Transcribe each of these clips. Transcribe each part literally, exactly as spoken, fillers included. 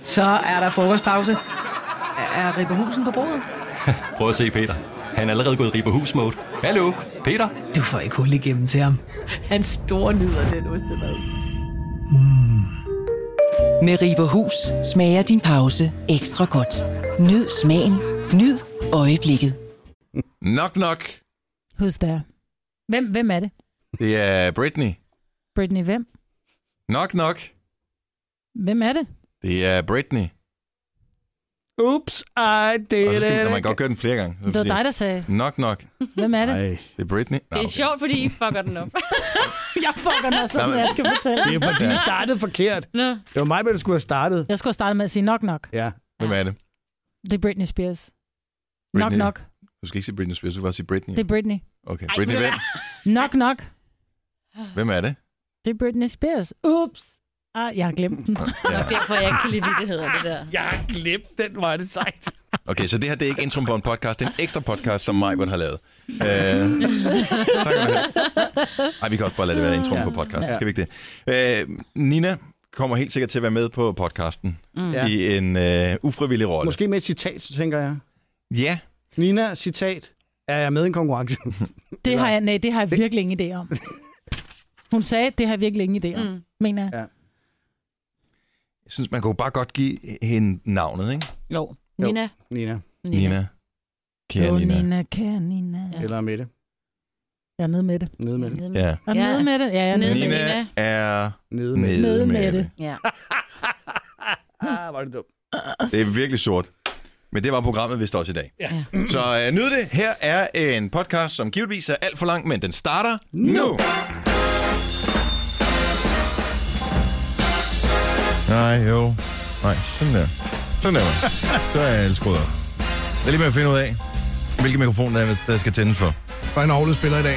Så er der frokostpause. Er Ribberhusen på bordet? Prøv at se Peter. Han er allerede gået i Ribberhus-mode. Hallo, Peter. Du får ikke hul igennem til ham. Han store nyder den ostemad. Mm. Med Ribberhus smager din pause ekstra godt. Nyd smagen. Nyd øjeblikket. Knock knock. Who's there? Hvem, hvem er det? Det er Britney. Britney hvem? Knock knock. Hvem er det? Det er Britney. Oops, I did Og så skal it. man kan godt gøre den flere gange. Det var dig, der sagde. Knock knock. Hvem er det? Ej. Det er Britney. Nå, Det er okay. sjovt, fordi I fucker den op. Jeg fucker den også, som jeg skal fortælle. Det er fordi, I startede forkert. Nå. Det var mig, der skulle have startet. Jeg skulle have startet med at sige knock knock. Ja. Hvem er det? Det er Britney Spears. Knock Britney. knock. Du skal ikke sige Britney Spears, du skal bare sige Britney. Det er Britney. Okay, Ej, Britney ved du hvem? Knock knock. Hvem er det? Det er Britney Spears. Ups. Ah, jeg har glemt den. Det er derfor, jeg ikke kan lide, det hedder det der. Jeg har glemt den, var det sejt. Okay, så det her det er ikke intro på en podcast, det er en ekstra podcast, som Majbert har lavet. Øh, så kan man... Ej, vi kan også bare lade det være intro på podcast, ja. Skal vi ikke det? Øh, Nina kommer helt sikkert til at være med på podcasten mm. i en øh, ufrivillig rolle. Måske med et citat, tænker jeg. Ja. Nina, citat, er jeg med i en konkurrence? Det har jeg, nej, det har jeg virkelig ingen idé om. Hun sagde, det har jeg virkelig ingen idé om, mm. mener jeg. Ja. Jeg synes, man kunne bare godt give hende navnet, ikke? Jo. Nina. Nina. Nina. Nina. Kære Jo, Nina. Nina, kære Nina. Ja. Eller Mette. Jeg er nede med det. Nede med det. Ja. Er nede med det? Ja, jeg er nede Nede med med det. Nina er Nede med nede Nede med med det. det. Ja. Ah, var det dumt. Det er virkelig sort. Men det var programmet, vi står til i dag. Ja. Så øh, nyd det. Her er en podcast, som givetvis er alt for lang, men den starter nu. Nej, jo. Nej, sådan der. Sådan der. Så er jeg skruet op. Det er lige med at finde ud af, hvilken mikrofon der, er, der skal tændes for. Der er en Aarhus spiller i dag.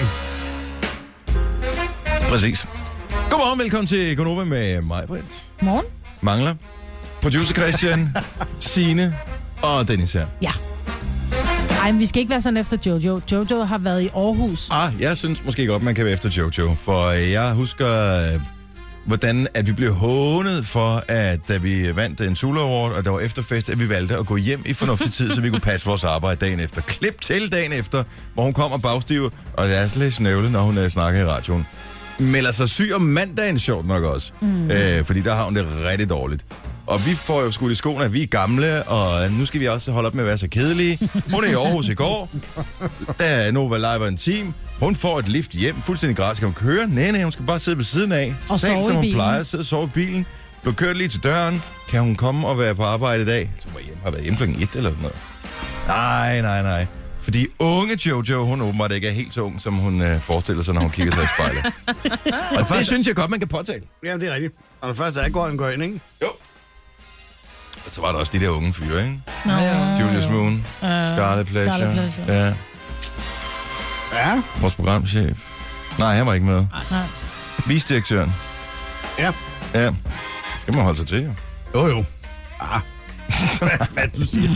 Præcis. Godmorgen, velkommen til Gonova med mig, Britt. Morgen? Mangler. Producer Christian, Signe og Dennis her. Ja. Ej, men vi skal ikke være sådan efter Jojo. Jojo har været i Aarhus. Ah, jeg synes måske godt, man kan være efter Jojo, for jeg husker, øh, hvordan at vi blev hånet for, at da vi vandt en Zulu Award, og der var efterfest, at vi valgte at gå hjem i fornuftig tid, så vi kunne passe vores arbejde dagen efter. Klip til dagen efter, hvor hun kommer bagstiv, og det er lidt snøvlet, når hun øh, snakker i radioen. Melder sig syg om mandagen, sjovt nok også, mm. øh, fordi der har hun det rigtig dårligt. Og vi får jo skudt i skoene, at vi er gamle, og nu skal vi også holde op med at være så kedelige. Hun er i Aarhus i går, da Nova Live var en team. Hun får et lift hjem, fuldstændig gratis. Skal hun køre? Nej, nej, hun skal bare sidde ved siden af. Og Stal, sove som i hun bilen. plejer, sidde og sove i bilen. Blev kørt lige til døren. Kan hun komme og være på arbejde i dag? Så må jeg hjem, har været hjemme klokken et eller sådan noget. Nej, nej, nej. Fordi unge Jojo, hun åbenbart ikke er helt så ung, som hun øh, forestiller sig, når hun kigger sig i spejlet. Og det synes jeg godt, man kan påtale. Jamen, det er rigtigt. Og det første er går en går ind, ikke? Jo. Og så var der også de der unge fyre, ikke? Nå, Julius Moon, Uh, Scarlet Pleasure. Scarlet Pleasure. Ja, Ja. vores programchef. Nej, han var ikke med. Nej. Vicedirektøren. Ja. Ja. Skal man holde sig til, jo. Jo, jo. Ah. Hvad du siger.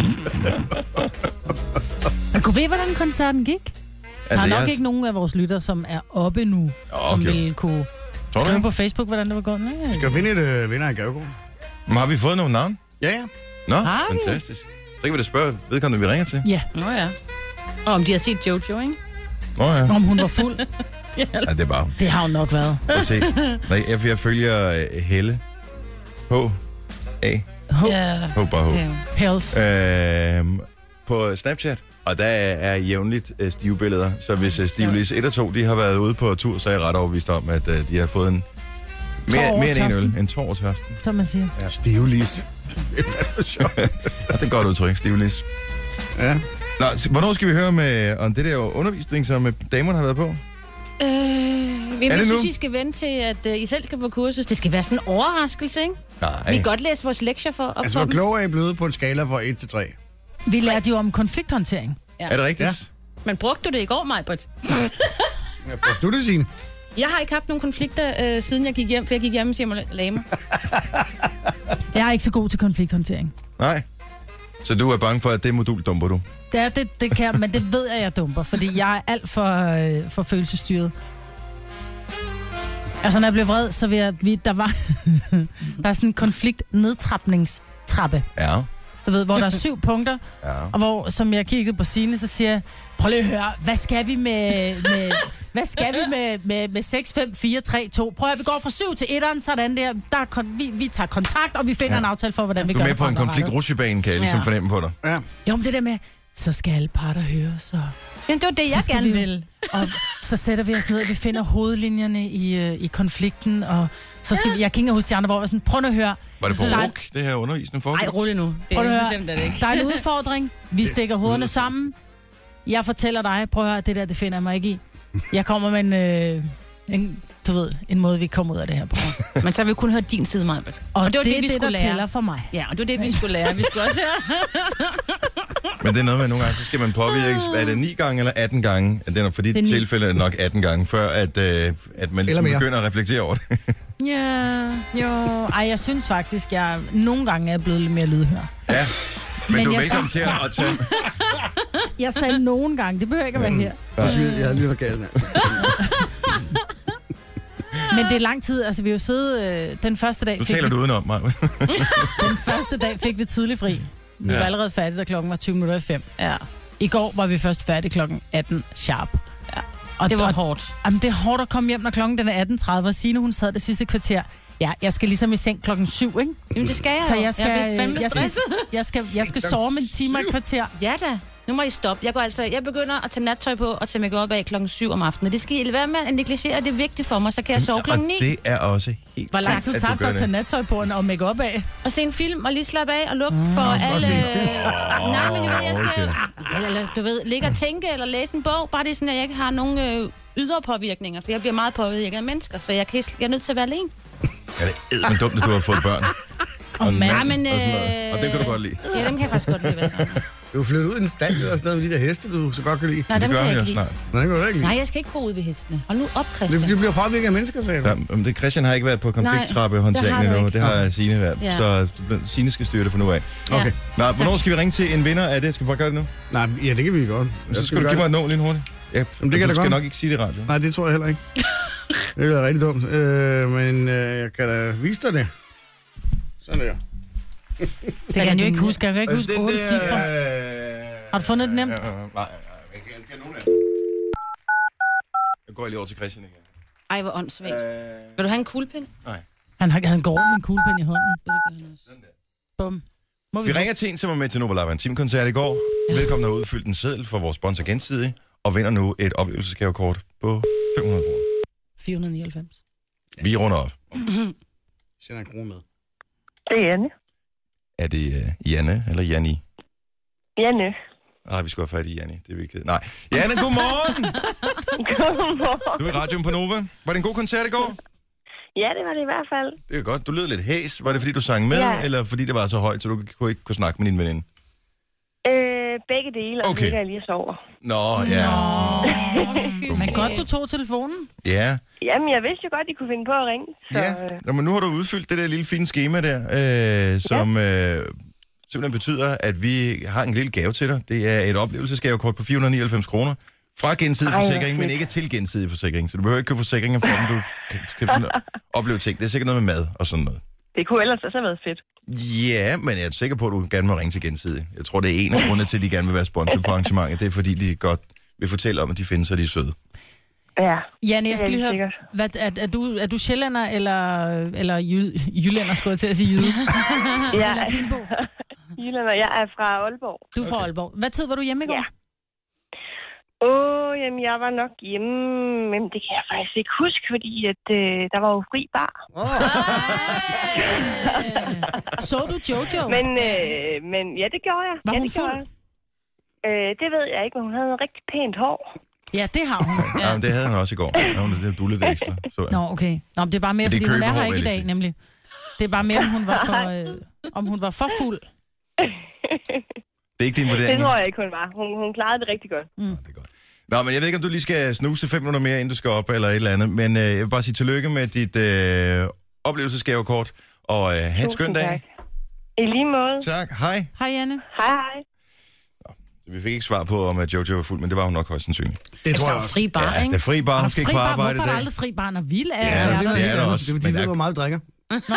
Men kunne vi, hvordan koncerten gik? Altså, der er nok jeg... ikke nogen af vores lytter, som er oppe nu, Okay. som ville kunne Tror du skrive ikke? på Facebook, hvordan det var gået. Nej. Skal vi finde et øh, vinder i gavekort? Men har vi fået nogle navn? Ja, ja. Nå, Har vi? fantastisk. Så kan vi da spørge vedkommende, vi ringer til. Ja, Nå ja. Og om de har set Jojo, ikke? Nå ja. om hun var fuld. Ja, det er bare... Det har hun nok været. Prøv at se. Nej, jeg, jeg følger uh, Helle. H. A. Ja. H bare H. Ja. Hells. Øhm, på Snapchat. Og der er jævnligt uh, stivbilleder. Så hvis uh, Stivlis et og to de har været ude på tur, så er jeg ret overbevist om, at uh, de har fået en mere, Tår over mere end en tørsten. øl. En tår over tørsten. Som man siger. Ja, stivlis. Ja, det er godt udtryk, Stivlis. Ja. Nå, s- hvornår skal vi høre med, om det der undervisning, som øh, damerne har været på? Øh, jamen, jeg nu? synes, I skal vente til, at uh, I selv skal på kursus. Det skal være sådan en overraskelse, ikke? Nej. Vi kan godt læse vores lektier for op Altså, for hvor dem. klog er I blevet på en skala fra et til tre? Vi lærte jo om konflikthåndtering. Er det rigtigt? Ja. Men brugte du det i går, Majbert? Ja, brugte du det, Signe? Jeg har ikke haft nogen konflikter, øh, siden jeg gik hjem, for jeg gik hjem hjem og lagde mig. Jeg er ikke så god til konflikthåndtering. Nej. Så du er bange for, at det modul dumper du? Det, er, det, det kan jeg, men det ved jeg, jeg dumper, fordi jeg er alt for, øh, for følelsesstyret. Altså, når jeg blev vred, så vil jeg... Vi, der var der er sådan en konflikt-nedtrapningsteknik, konflikttrappe. Ja. Du ved, hvor der er syv punkter, Ja. og hvor, som jeg kiggede på Signe, så siger jeg, prøv lige at høre, hvad skal vi med, med hvad skal vi med, med, med seks, fem, fire, tre, to? Prøv at vi går fra syv til etteren, sådan der. der er kon- vi, vi tager kontakt, og vi finder ja. en aftale for, hvordan vi Du gør er det. med på en konflikt-rutsjebane, kan jeg ligesom Ja. fornemme på dig. Ja. Jo, men det der med, så skal alle parter høre, så... Men det var det, jeg skal gerne vi- ville. Og så sætter vi os ned, og vi finder hovedlinjerne i, øh, i konflikten, og så skal vi... Jeg kan ikke huske de andre, hvor jeg var sådan, prøv nu at høre. Var det på Der er- R U C, det her undervisende foregik? Ej, rolig nu. Det Prøv er at så høre. slemt, er det ikke. Der er en udfordring. Vi stikker hovederne sammen. Jeg fortæller dig, prøv at høre, det der, det finder jeg mig ikke i. Jeg kommer med en, øh, en du ved, en måde, vi kommer ud af det her på. Men så har vi kun hørt din side, Maja. Og, Og det var det det, er vi det, skulle der lære. tæller for mig. Ja, og det var det, vi skulle lære. Vi skulle også høre. Men det er noget med, at nogle gange, så skal man påvirkes, er det ni gange eller atten gange? Det er, for dit Det er ni. tilfælde er det nok atten gange, før at, øh, at man ligesom mere. begynder at reflektere over det. Ja, jo. Ej, jeg synes faktisk, jeg nogle gange er blevet lidt mere lydhør. Ja, men, Men du er jeg velkommen synes- til at, at tage... Jeg sagde nogle gange, det behøver ikke at være her. Undskyld, jeg havde lige været gaden her. Men det er lang tid, altså vi har jo siddet øh, den første dag... Nu fik taler vi, du udenom mig. Den første dag fik vi tidlig fri. Vi Ja. var allerede færdige, da klokken var tyve minutter i fem. Ja, I går var vi først færdige klokken atten sharp. Ja. Og det var og- hårdt. Jamen, det er hårdt at komme hjem, når klokken den er atten tredive, og Signe, hun sad det sidste kvarter. Ja, jeg skal ligesom i seng klokken syv, ikke? Jamen, det skal jeg Så jo. jeg skal, jeg bliver fandme jeg skal, stresset. jeg skal, jeg skal sove om en time og et kvarter. Ja da. Nu må I stoppe. Jeg går altså, jeg begynder at tage nattøj på og tage make-up af klokken syv om aftenen. Det skal I være med at negligere, det er vigtigt for mig, så kan jeg sove klokken ni. Og det er også helt Hvor lang klart, tid at du tager det gør at tage nattøj på og make op af? Og se en film og lige slappe af og lukke mm, for også alle... se en film. Nej, men jeg ved, jeg skal... okay. Eller, eller, du ved, ligge og tænke eller læse en bog. Bare det er sådan, at jeg ikke har nogen øh, ydre påvirkninger, for jeg bliver meget påvirket af mennesker, så jeg, kan, jeg er nødt til at være alene. Ja, det er eddermame dumt, at du har fået børn. Og en mand. mand Ja, men, og sådan noget. Og det kan du godt lide. Ja, dem kan jeg faktisk godt lide, hvad så. Du er flyttet ud i en stald og stadig med de der heste, du så godt kan lide. Nej, Det dem gør kan vi jeg også ikke lide. snart. Nej, det kan du da ikke lide. Nej, jeg skal ikke bo ude ved hestene. Hold nu op, Det er, Christian. fordi, de bliver påvirket af mennesker, sagde du. Ja, men det, Christian har ikke været på konflikttrappehåndteringen Nej, det har du endnu. ikke. Det har Signe været. Ja. Så Signe skal styre det fra nu af. Okay. Nå, hvornår skal vi ringe til en vinder af det? Skal vi bare gøre det nu? Nej, ja, det kan vi godt. Så skal du give mig et nå lige hurtigt. Ja, Jamen, det du kan da skal godt. nok ikke sige det i radioen. Nej, det tror jeg heller ikke. Det er rigtig dumt. Øh, men øh, jeg kan da vise dig det. Sådan der. Det kan han jo ikke huske. Jeg kan ikke huske otte cifre. Øh, Har du fundet det nemt? Nej, nej, jeg kan, jeg kan nogen af dem. Jeg går lige over til Christian igen. Ej, hvor åndssvagt. Vil du have en kuglepind? Nej. Han, har, han går rundt med en kuglepen i hånden. Det gør han også. Bum. Må Vi ringer til en, som var med til Nova Live Team-koncert i går. Velkommen har udfyldt en seddel for vores sponsor Gensidige, og vinder nu et oplevelsesgavekort på fem hundrede kroner. fire hundrede nioghalvfems. Vi runder op. Sender en krone med. Det er Janne. Er det uh, Janne eller Janni? Janne. Ah, vi skal have fat i Janni. Det er vigtigt. Nej. Janne, godmorgen! Godmorgen. Du er i radioen på Nova. Var det en god koncert i går? Ja, det var det i hvert fald. Det er godt. Du lød lidt hæs. Var det, fordi du sang med, Ja. eller fordi det var så højt, så du kunne ikke kunne snakke med din veninde? Øh, begge dele, og Okay. okay. ligger jeg lige og sover. Nå, ja. Men godt, du tog telefonen. Ja. Jamen, jeg vidste jo godt, de kunne finde på at ringe. Så, Ja. øh, Nå, men nu har du udfyldt det der lille fine schema der, øh, som øh, simpelthen betyder, at vi har en lille gave til dig. Det er et oplevelsesgavekort på fire hundrede nioghalvfems kroner. Fra Gensidig Ej, hvor Forsikring, men fedt. ikke til Gensidig Forsikring. Så du behøver ikke købe forsikringer for dem. Du kan, kan opleve ting. Det er sikkert noget med mad og sådan noget. det kunne ellers også have været fedt. Ja, men jeg er sikker på, at du gerne må ringe til Gensidig. Jeg tror, det er en af grundene til, at de gerne vil være sponsor for arrangementet. Det er, fordi de godt vil fortælle om, at de findes, og de er søde. Ja. Janne, jeg skal Det lige er høre, sikkert. hvad, er, er, du, er du sjællænder eller, eller jy, jyllænder, skulle jeg til at sige jyde? Ja, Eller Fynbo? Jylland, og jeg er fra Aalborg. Du er fra Aalborg. Hvad tid var du hjemme i går? Ja. Åh, oh, jamen, jeg var nok hjemme, men det kan jeg faktisk ikke huske, fordi at, øh, der var jo fri bar. Så du Jojo? Men, øh, men ja, det gjorde jeg. Var ja, hun det gjorde fuld? jeg. Øh, det ved jeg ikke, men hun havde noget rigtig pænt hår. Ja, det har hun. Ja, men det havde han også i går. Ja, hun det dullede lidt ekstra. Så, Nå, okay. Nå, men det er bare mere, Men det er fordi hun er her købehår, ikke i vil jeg dag, sige. nemlig. Det er bare mere, om hun var for, øh, om hun var for fuld. det er ikke din Det vurdering. tror jeg ikke, hun var. Hun, hun klarede det rigtig godt. Nå, det er godt. Nå, men jeg ved ikke, om du lige skal snuse fem minutter mere, inden du skal op, eller et eller andet. Men øh, jeg vil bare sige tillykke med dit øh, oplevelsesgavekort, og øh, have en skøn dag. tak. I lige måde. Tak. Hej. Hej, Janne. Hej, hej. Vi fik ikke svar på, om at Jojo var fuld, men det var hun nok højst sandsynligt. Det tror Der jeg er også. fri bar, Ja, ikke? det er fri bar. Hun skal ikke Fri på bar. arbejde i Hvorfor er der dag. aldrig fri bar, når vi er? Ja, er det der? er der Det også. er fordi, Men de ved, der- hvor meget du drikker. Nå. Det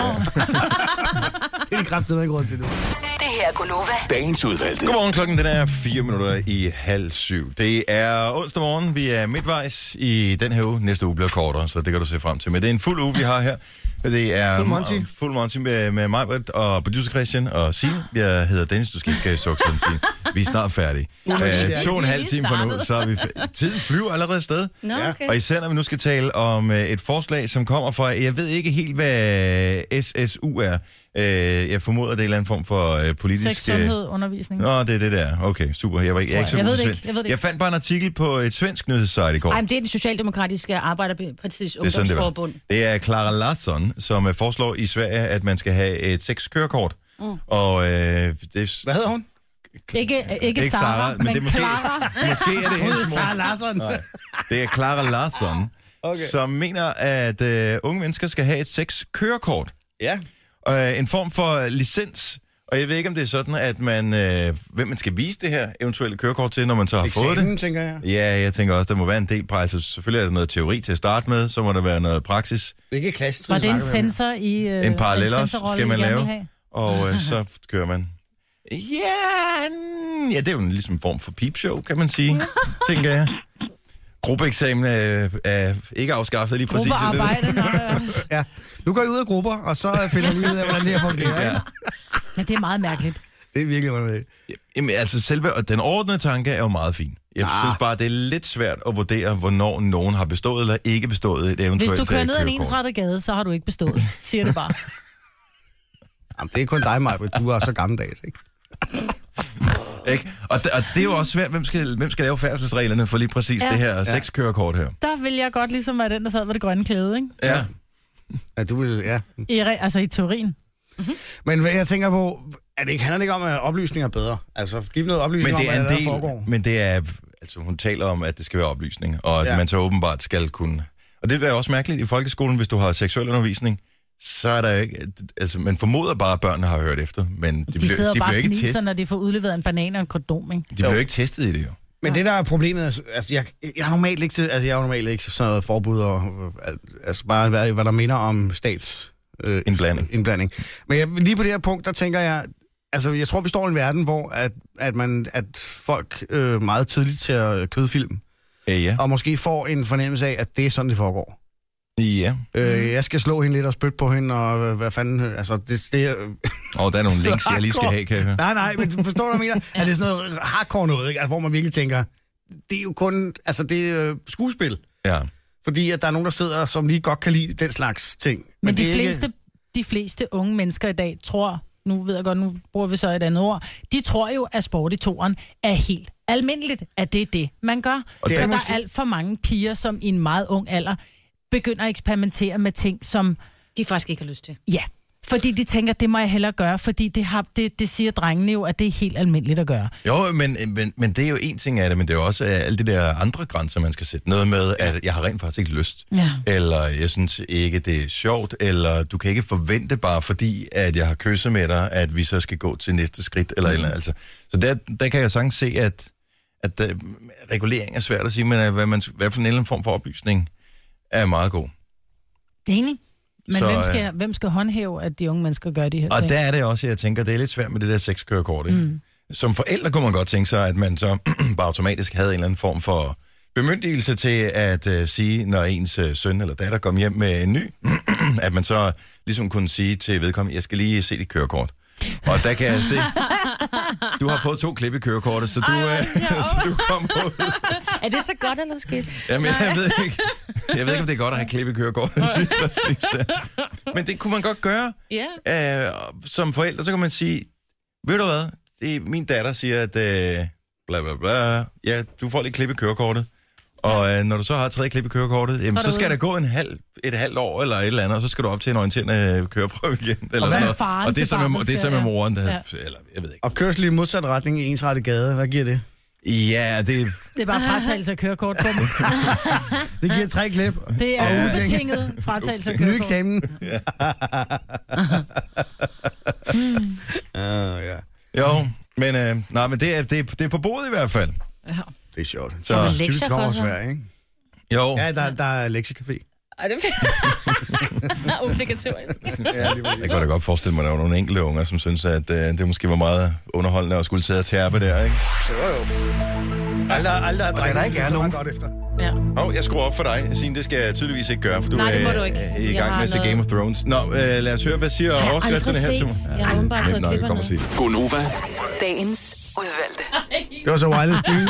er det kraftedeme ikke råd til nu. Det her er Gunova. Dagens udvalgte. Godmorgen, klokken den er fire minutter i halv syv. Det er onsdag morgen, vi er midtvejs i den her uge. Næste uge bliver kortere, så det kan du se frem til. Men det er en fuld uge, vi har her. Det er Fuld Monty. Fuld Monty med, med mig og producer Christian og Signe. Jeg hedder Dennis, du skal ikke sukke sådan, Signe. Vi er snart færdige. Uh, to og en halv time fra nu, så er vi f- tiden flyver allerede afsted. Nå, okay. Og især når vi nu skal tale om uh, et forslag, som kommer fra, jeg ved ikke helt, hvad S S U er. Uh, jeg formoder, det er en eller anden form for uh, politisk... Sex, sundhed, undervisning. Nå, det er det der. Okay, super. Jeg, var ikke, jeg, er ikke så jeg, god ved til det ikke. svensk. jeg ved det ikke. Jeg fandt bare en artikel på et svensk nyhedssite i går. Ej, men det er den socialdemokratiske Arbejderpartiets Det er sådan, det var. ungdomsforbund. Det er Clara Larsson, som uh, foreslår i Sverige, at man skal have et sexkørekort. Mm. Og øh, det... Hvad hedder hun? Ikke, ikke, Ikke Sarah, Sarah, men men, det er måske- Clara. Måske er det hendes mor. Sarah Larsson. Nej, det er Clara Larsson, okay. som mener, at øh, unge mennesker skal have et sexkørekort. Ja. Øh, en form for licens. Og jeg ved ikke, om det er sådan, at man, øh, hvem man skal vise det her eventuelle kørekort til, når man så har fået Eksamen, det. tænker jeg. Ja, jeg tænker også, der må være en del præcis. Altså, selvfølgelig er der noget teori til at starte med, så må der være noget praksis. Det er ikke klassisk. Var det en sensor i øh, En parallel også sensorrolle, skal man I gerne lave. vil have? Og øh, så kører man. Ja, ja, det er jo en ligesom form for peepshow, kan man sige, tænker jeg. Gruppeeksamen er, er ikke afskaffet lige præcis. Gruppearbejde, når, Ja. Nu går I ud af grupper, og så finder vi ud af, hvordan det her fungerer. Ja. Ja. men det er meget mærkeligt. Det er virkelig underligt. Jamen, altså selve, og den ordnede tanke er jo meget fin. Jeg Ah. synes bare, det er lidt svært at vurdere, hvornår nogen har bestået eller ikke bestået et eventuelt Hvis du kører øh, ned ad en kørekort. ensrettet gade, så har du ikke bestået. Siger det bare. Jamen, det er kun dig, Maja, du er så gammeldags, ikke? Ikke? Og, det, og det er jo også svært, hvem skal, hvem skal lave færdselsreglerne for lige præcis Ja. det her sexkørekort her. Der vil jeg godt ligesom være den, der sad med det grønne klæde, ikke? Ja. Ja, du vil, ja. I, re- altså i teorien. Men hvad jeg tænker på, er det ikke, handler det ikke om, at oplysning er bedre? Altså, giv noget oplysning Men det om, er hvad en der del, foregår. men det er, altså hun taler om, at det skal være oplysning, og at Ja. man så åbenbart skal kunne. Og det er også mærkeligt i folkeskolen, hvis du har seksuel undervisning, så er der ikke, altså man formoder bare, at børnene har hørt efter, men de, De, bliver, sidder de jo bare bliver og ikke fniser, testet. når de får udleveret en banan og en kondom, ikke? De bliver jo ikke testet i det jo. Men det der er problemet, altså, altså jeg, jeg er normalt ikke til, altså jeg er normalt ikke sådan noget forbud og øh, altså bare hvad, hvad der minder om stats øh, Indblanding. indblanding. Men jeg, lige på det her punkt, der tænker jeg, altså jeg tror vi står i en verden, hvor at, at man at folk øh, meget tidligt ser kødfilm Øh, ja. og måske får en fornemmelse af, at det er sådan det foregår. Ja. Øh, jeg skal slå hende lidt og spytte på hende og øh, hvad fanden, øh, altså det, det er Og der er nogle links, jeg lige skal have, kan jeg høre. Nej, nej, men du forstår, hvad jeg mener? At det er sådan noget hardcore noget, ikke? Altså, hvor man virkelig tænker, det er jo kun, altså det er øh, skuespil. Ja. Fordi at der er nogen, der sidder, som lige godt kan lide den slags ting. Men, Men det de er fleste, de fleste unge mennesker i dag tror, nu ved jeg godt, nu bruger vi så et andet ord, de tror jo, at sport i toeren er helt almindeligt, at det er det, man gør. Og Så det er der måske- er alt for mange piger, som i en meget ung alder begynder at eksperimentere med ting, som, De faktisk ikke har lyst til. ja, fordi de tænker, det må jeg hellere gøre, fordi det, har, det, det siger drengene jo, at det er helt almindeligt at gøre. Jo, men, men, men det er jo en ting af det, men det er jo også øh, alle de der andre grænser, man skal sætte. Noget med, at jeg har rent faktisk ikke lyst. Ja. Eller jeg synes ikke, det er sjovt. Eller du kan ikke forvente bare, fordi at jeg har kysset med dig, at vi så skal gå til næste skridt. Eller, mm. eller altså. Så der, der kan jeg sagtens se, at, at uh, regulering er svært at sige, men at hvad, man, hvad for en eller anden form for oplysning er meget god. Enig. Men Så, så, hvem, øh, skal, hvem skal håndhæve, at de unge mennesker gør de her Og ting? der er det også, jeg tænker, det er lidt svært med det der sexkørekort. Mm. Som forældre kunne man godt tænke sig, at man så bare automatisk havde en eller anden form for bemyndigelse til at uh, sige, når ens uh, søn eller datter kom hjem med en ny, at man så ligesom kunne sige til vedkommende, jeg skal lige se dit kørekort. Og der kan jeg se, du har fået to klip i kørekortet, så du, Ej, uh, så du kom ud. Er det så godt eller skidt? Jamen, jeg ved ikke, jeg ved ikke, om det er godt at have klip i kørekortet. Lige præcis der. Men det kunne man godt gøre. Ja. Uh, som forældre, så kan man sige, ved du hvad, det er, min datter siger, at uh, bla bla bla, ja, du får lige klip i kørekortet. Og uh, når du så har tredje klip i kørekortet, jamen, så, så skal der gå en halv, et halvt år eller et eller andet, og så skal du op til en orienterende køreprøve igen. Eller Og sådan hvad noget. faren Og det er til så med, barnet det er så skal, med ja. moren, der, Ja. eller jeg ved ikke. Og kørsel i modsat retning i ensrettet gade, hvad giver det? Ja, det, Det er bare fratagelse af kørekort på dem. Det giver tre klip. Det er Ja. ubetinget fratagelse af Ny kørekort. eksamen. uh, ja. jo, men, øh, nej, men det, er, det, er, det er på bordet i hvert fald. Det er sjovt. Så- Typisk Lektier for kommer sig. Sverige, ikke? Jo, Ja, der, der er lektiecafé. Ej, det er obligatorisk. Ja, jeg kan da godt forestille mig, at der var nogle enkelte unger, som synes, at uh, det måske var meget underholdende at skulle sidde og tærpe der, ikke? Jo, jo. Aldrig, aldrig at drenge ikke er nogen godt efter. Ja. Åh, oh, jeg skruer op for dig. Signe, det skal jeg tydeligvis ikke gøre, for du Nej, det må er, du ikke. er i Jeg gang har med at se noget- Game of Thrones. Nå, øh, lad os høre, hvad siger jeg overskrifterne her aldrig til set. Jeg har åbenbart fået Nå, jeg klipperne. kommer og sige det. Gonova. Dagens udvalgte. Det var så Wildest Dreams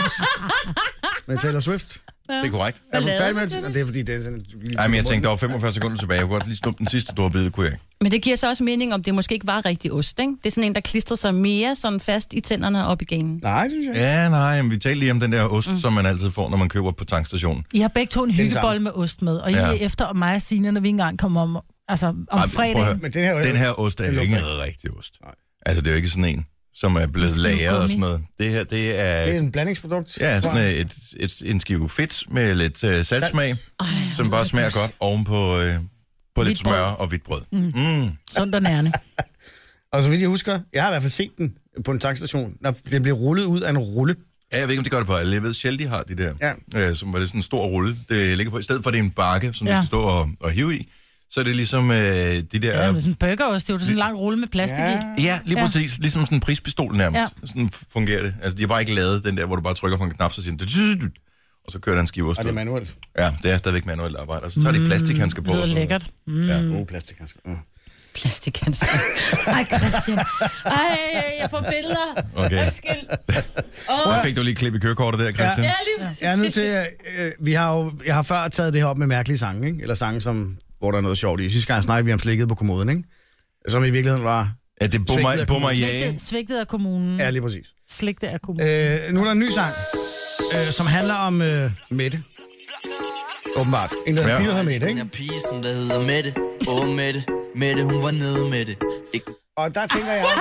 med Taylor Swift. Det er korrekt. Er du lavede færdig med du, det? Det er fordi, det er sådan... Ej, men jeg tænkte, der var femogfyrre sekunder tilbage. Jeg kunne godt lige snuppe den sidste dråbe, kunne jeg ikke. Men det giver så også mening, om det måske ikke var rigtig ost, ikke? Det er sådan en, der klistrer sig mere sådan fast i tænderne op i ganen. Nej, det synes jeg. Ja, nej, men vi talte lige om den der ost, mm. som man altid får, når man køber på tankstationen. I har begge to en det hyggebold samme. med ost med, og I Ja. er efter mig og Signe, når vi ikke engang kommer om, altså om Ej, prøv at fredagen. høre. Men den her, Den her ost er Den jo ikke en lugter. rigtig ost. Altså, det er jo ikke sådan en, som er blevet Skive lagret og gummi. sådan noget. Det her, det er... det er en blandingsprodukt. Ja, tror sådan jeg. et, et, en skive fedt med lidt uh, saltsmag, som bare smager godt oven på, uh, på lidt Hvidt brød. smør og hvidt brød. Mm. Mm. Sundt og nærende. Og så vidt jeg husker, jeg har i hvert fald set den på en tankstation, når det bliver rullet ud af en rulle. Ja, jeg ved ikke, om det gør det på alle. Jeg ved, Shell, de har de der, Ja. øh, som var det sådan en stor rulle, det ligger på. I stedet for, at det er en bakke, som ja. Ja. du skal stå og, og hive i, så er det ligesom øh, de der... Ja, det er sådan en burgerost, det er jo sådan en lang rulle med plastik Ja. i. Ja, lige Ja. præcis. Ligesom sådan en prispistol nærmest. Ja. Ja. Sådan fungerer det. Altså, de har bare ikke lavet den der, hvor du bare trykker på en knap, så siger den... Og så kører der en skive Og det er afsted. manuelt. Ja, det er stadigvæk manuelt arbejde. Og så tager de plastikhandsker på. Det og lyder sådan- lækkert. Mm. Ja. Gode plastikhandsker. Mm. Plastikhandsker. Ej, Christian. Ej, jeg får billeder. Okay. Undskyld. Der fik du lige klip i kørekortet der, Christian. Ja, lige præcis. Jeg er nødt til at... Øh, vi har jo, jeg har før taget det her op med mærkelige sange, ikke? Eller sange, som, hvor der er noget sjovt i. Sidste gang snakkede vi om slikket på kommoden, ikke? Som i virkeligheden var... Ja, det er Svigtet Bummer af Bummer kommunen. Jage. Svigtet, svigtet af kommunen. Ja, lige præcis. Sligtet af kommunen. Øh, nu er der en ny sang, øh, som handler om øh, Mette. Åbenbart. En, der Ja. ja. hedder Mette, ikke? En pige, som der hedder Mette. Åh, Mette. Mette, hun var nede med det. Ikke... Og der tænker jeg...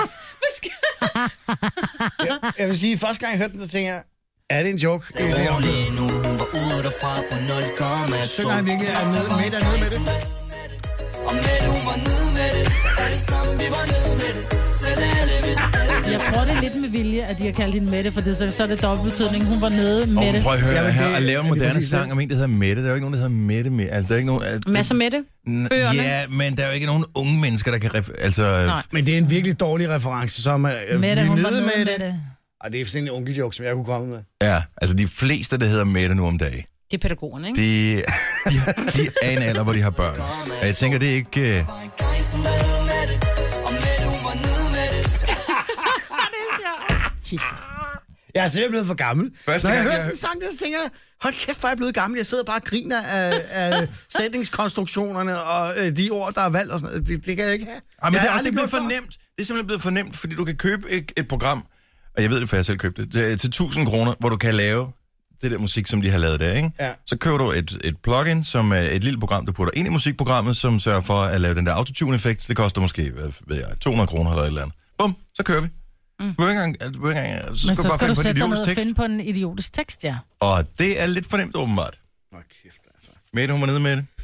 jeg, jeg vil sige, første gang jeg hørte den, så tænker jeg, er det en joke? Det er det, jeg Lige nu, hun var ude derfra på nul komma to. Synger han virkelig, at nede, Mette er nede med det? Og Mette, hun var nede med det. Så alle sammen, vi var nede med det. Selv alle, hvis alle... Jeg tror, det er lidt med vilje, at de har kaldt hende Mette, for det, så, så er det dobbelt betydning. Hun var nede med Og det. prøv at høre Jamen, her, det- at lave en er det moderne præcis det? sang om en, der hedder Mette. Der er jo ikke nogen, der hedder Mette med. Altså, der er ikke nogen... Altså, Masser med det. N- Bøgerne. Ja, men der er jo ikke nogen unge mennesker, der kan... Ref- altså... Nej. Men det er en virkelig dårlig reference, som er øh, Mette, vi er hun var nede nede med med det. det. Og det er sådan en onkel joke, som jeg kunne komme med. Ja, altså de fleste, der hedder Mette nu om dagen, Det er pædagogerne, ikke? de, de, de er i en alder, hvor de har børn. Og jeg tænker, det er ikke... Uh... En gang, som der hedder Mette. Og Mette, hun var nede med det. Jesus. Jeg er simpelthen blevet for gammel. Første Når jeg gang, hører jeg- sådan en sang, der så tænker jeg, hold kæft, hvor er jeg blevet gammel. Jeg sidder bare og griner af, af sætningskonstruktionerne og øh, de ord, der er valgt og sådan noget. Det, det kan jeg ikke have. Ej, men Jeg det har er, aldrig det blevet gjort for før. nemt. Det er simpelthen blevet for nemt, fordi du kan købe et, et program, og jeg ved det, for jeg selv købte det, til, til tusind kroner, hvor du kan lave det der musik, som de har lavet der, ikke? Ja. Så køber du et, et plugin, som er et lille program, du putter ind i musikprogrammet, som sørger for at lave den der autotune-effekt. Det koster måske, hvad ved jeg, to hundrede kroner eller et eller andet. Bum, så kører vi. Mm. Du behøver ikke engang, altså, du behøver ikke engang, så Men skal så du bare skal du finde på en sætte dig ned idiotisk og tekst. finde på en idiotisk tekst, ja. Og det er lidt for nemt, åbenbart. Nå, kæft, altså. Mette, hun var nede med det.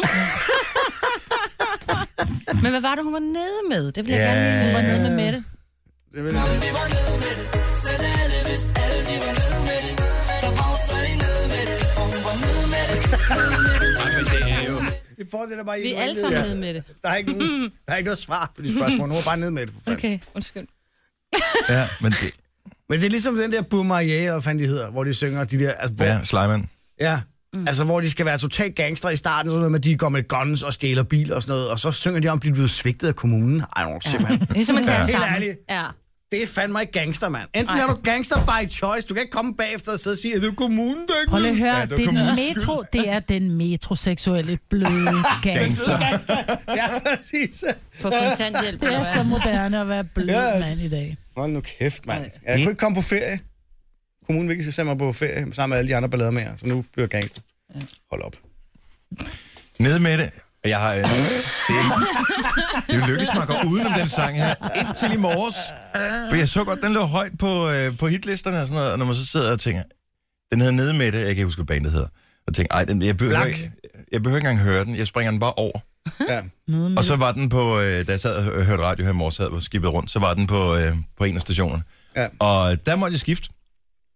Men hvad var det, hun var nede med? Det vil jeg Ja. gerne vide. Hun var nede med Mette. Det vil Vi var nede med det. Selv alle, hvis alle, de var nede med det. Der var hun stadig nede med det. Og hun var nede med det. Nej, men det er jo... Vi fortsætter bare i Vi er en alle uendelighed. sammen nede med det. Der er ikke, nogen, der er ikke noget svar på de spørgsmål. Nu er bare nede med det, for fanden. Okay, undskyld. Ja, men det... Men det er ligesom den der Boomerang, og fanden de hedder, hvor de synger de der... Altså, hvor, Ja, Sleiman. ja, mm. altså hvor de skal være totalt gangster i starten, sådan noget med, at de går med guns og stjæler biler og sådan noget, og så synger de om, at de er blevet svigtet af kommunen. Ej, no, simpelthen. Det er som at tage Ja. ja. Helt sammen. ærligt. Ja. Det er fandme ikke gangster, mand. Enten Ej. er du gangster by choice, du kan ikke komme bagefter og sidde og sige, at det er kommunen, der ikke Prøv lige at høre, Ja, ja, det var det, er kommunens den metro, det er den metroseksuelle bløde gangster. Ja, præcis. På kontanthjælp. Det er så moderne at være blød Ja. mand i dag. Hold nu kæft, mand. Jeg kunne ikke komme på ferie. Kommunen vil ikke sende mig på ferie sammen med alle de andre ballader med jer, så nu bliver jeg gangster. Hold op. Nede med det. Jeg har... Øh, det, det er jo lykkes mig at gå udenom den sang her. Indtil i morges. For jeg så godt, den lå højt på, øh, på hitlisterne og sådan noget. Og når man så sidder og tænker, den hedder Nede med det. Jeg kan ikke huske, hvad bandet hedder. Og tænker, ej, den, jeg, behøver Blank. ikke, jeg behøver ikke engang høre den. Jeg springer den bare over. Ja. Og så var den på... Øh, da jeg sad og hørte radio her i morges, sad på skibet rundt, så var den på, øh, på en af stationerne. Ja. Og der måtte jeg skifte.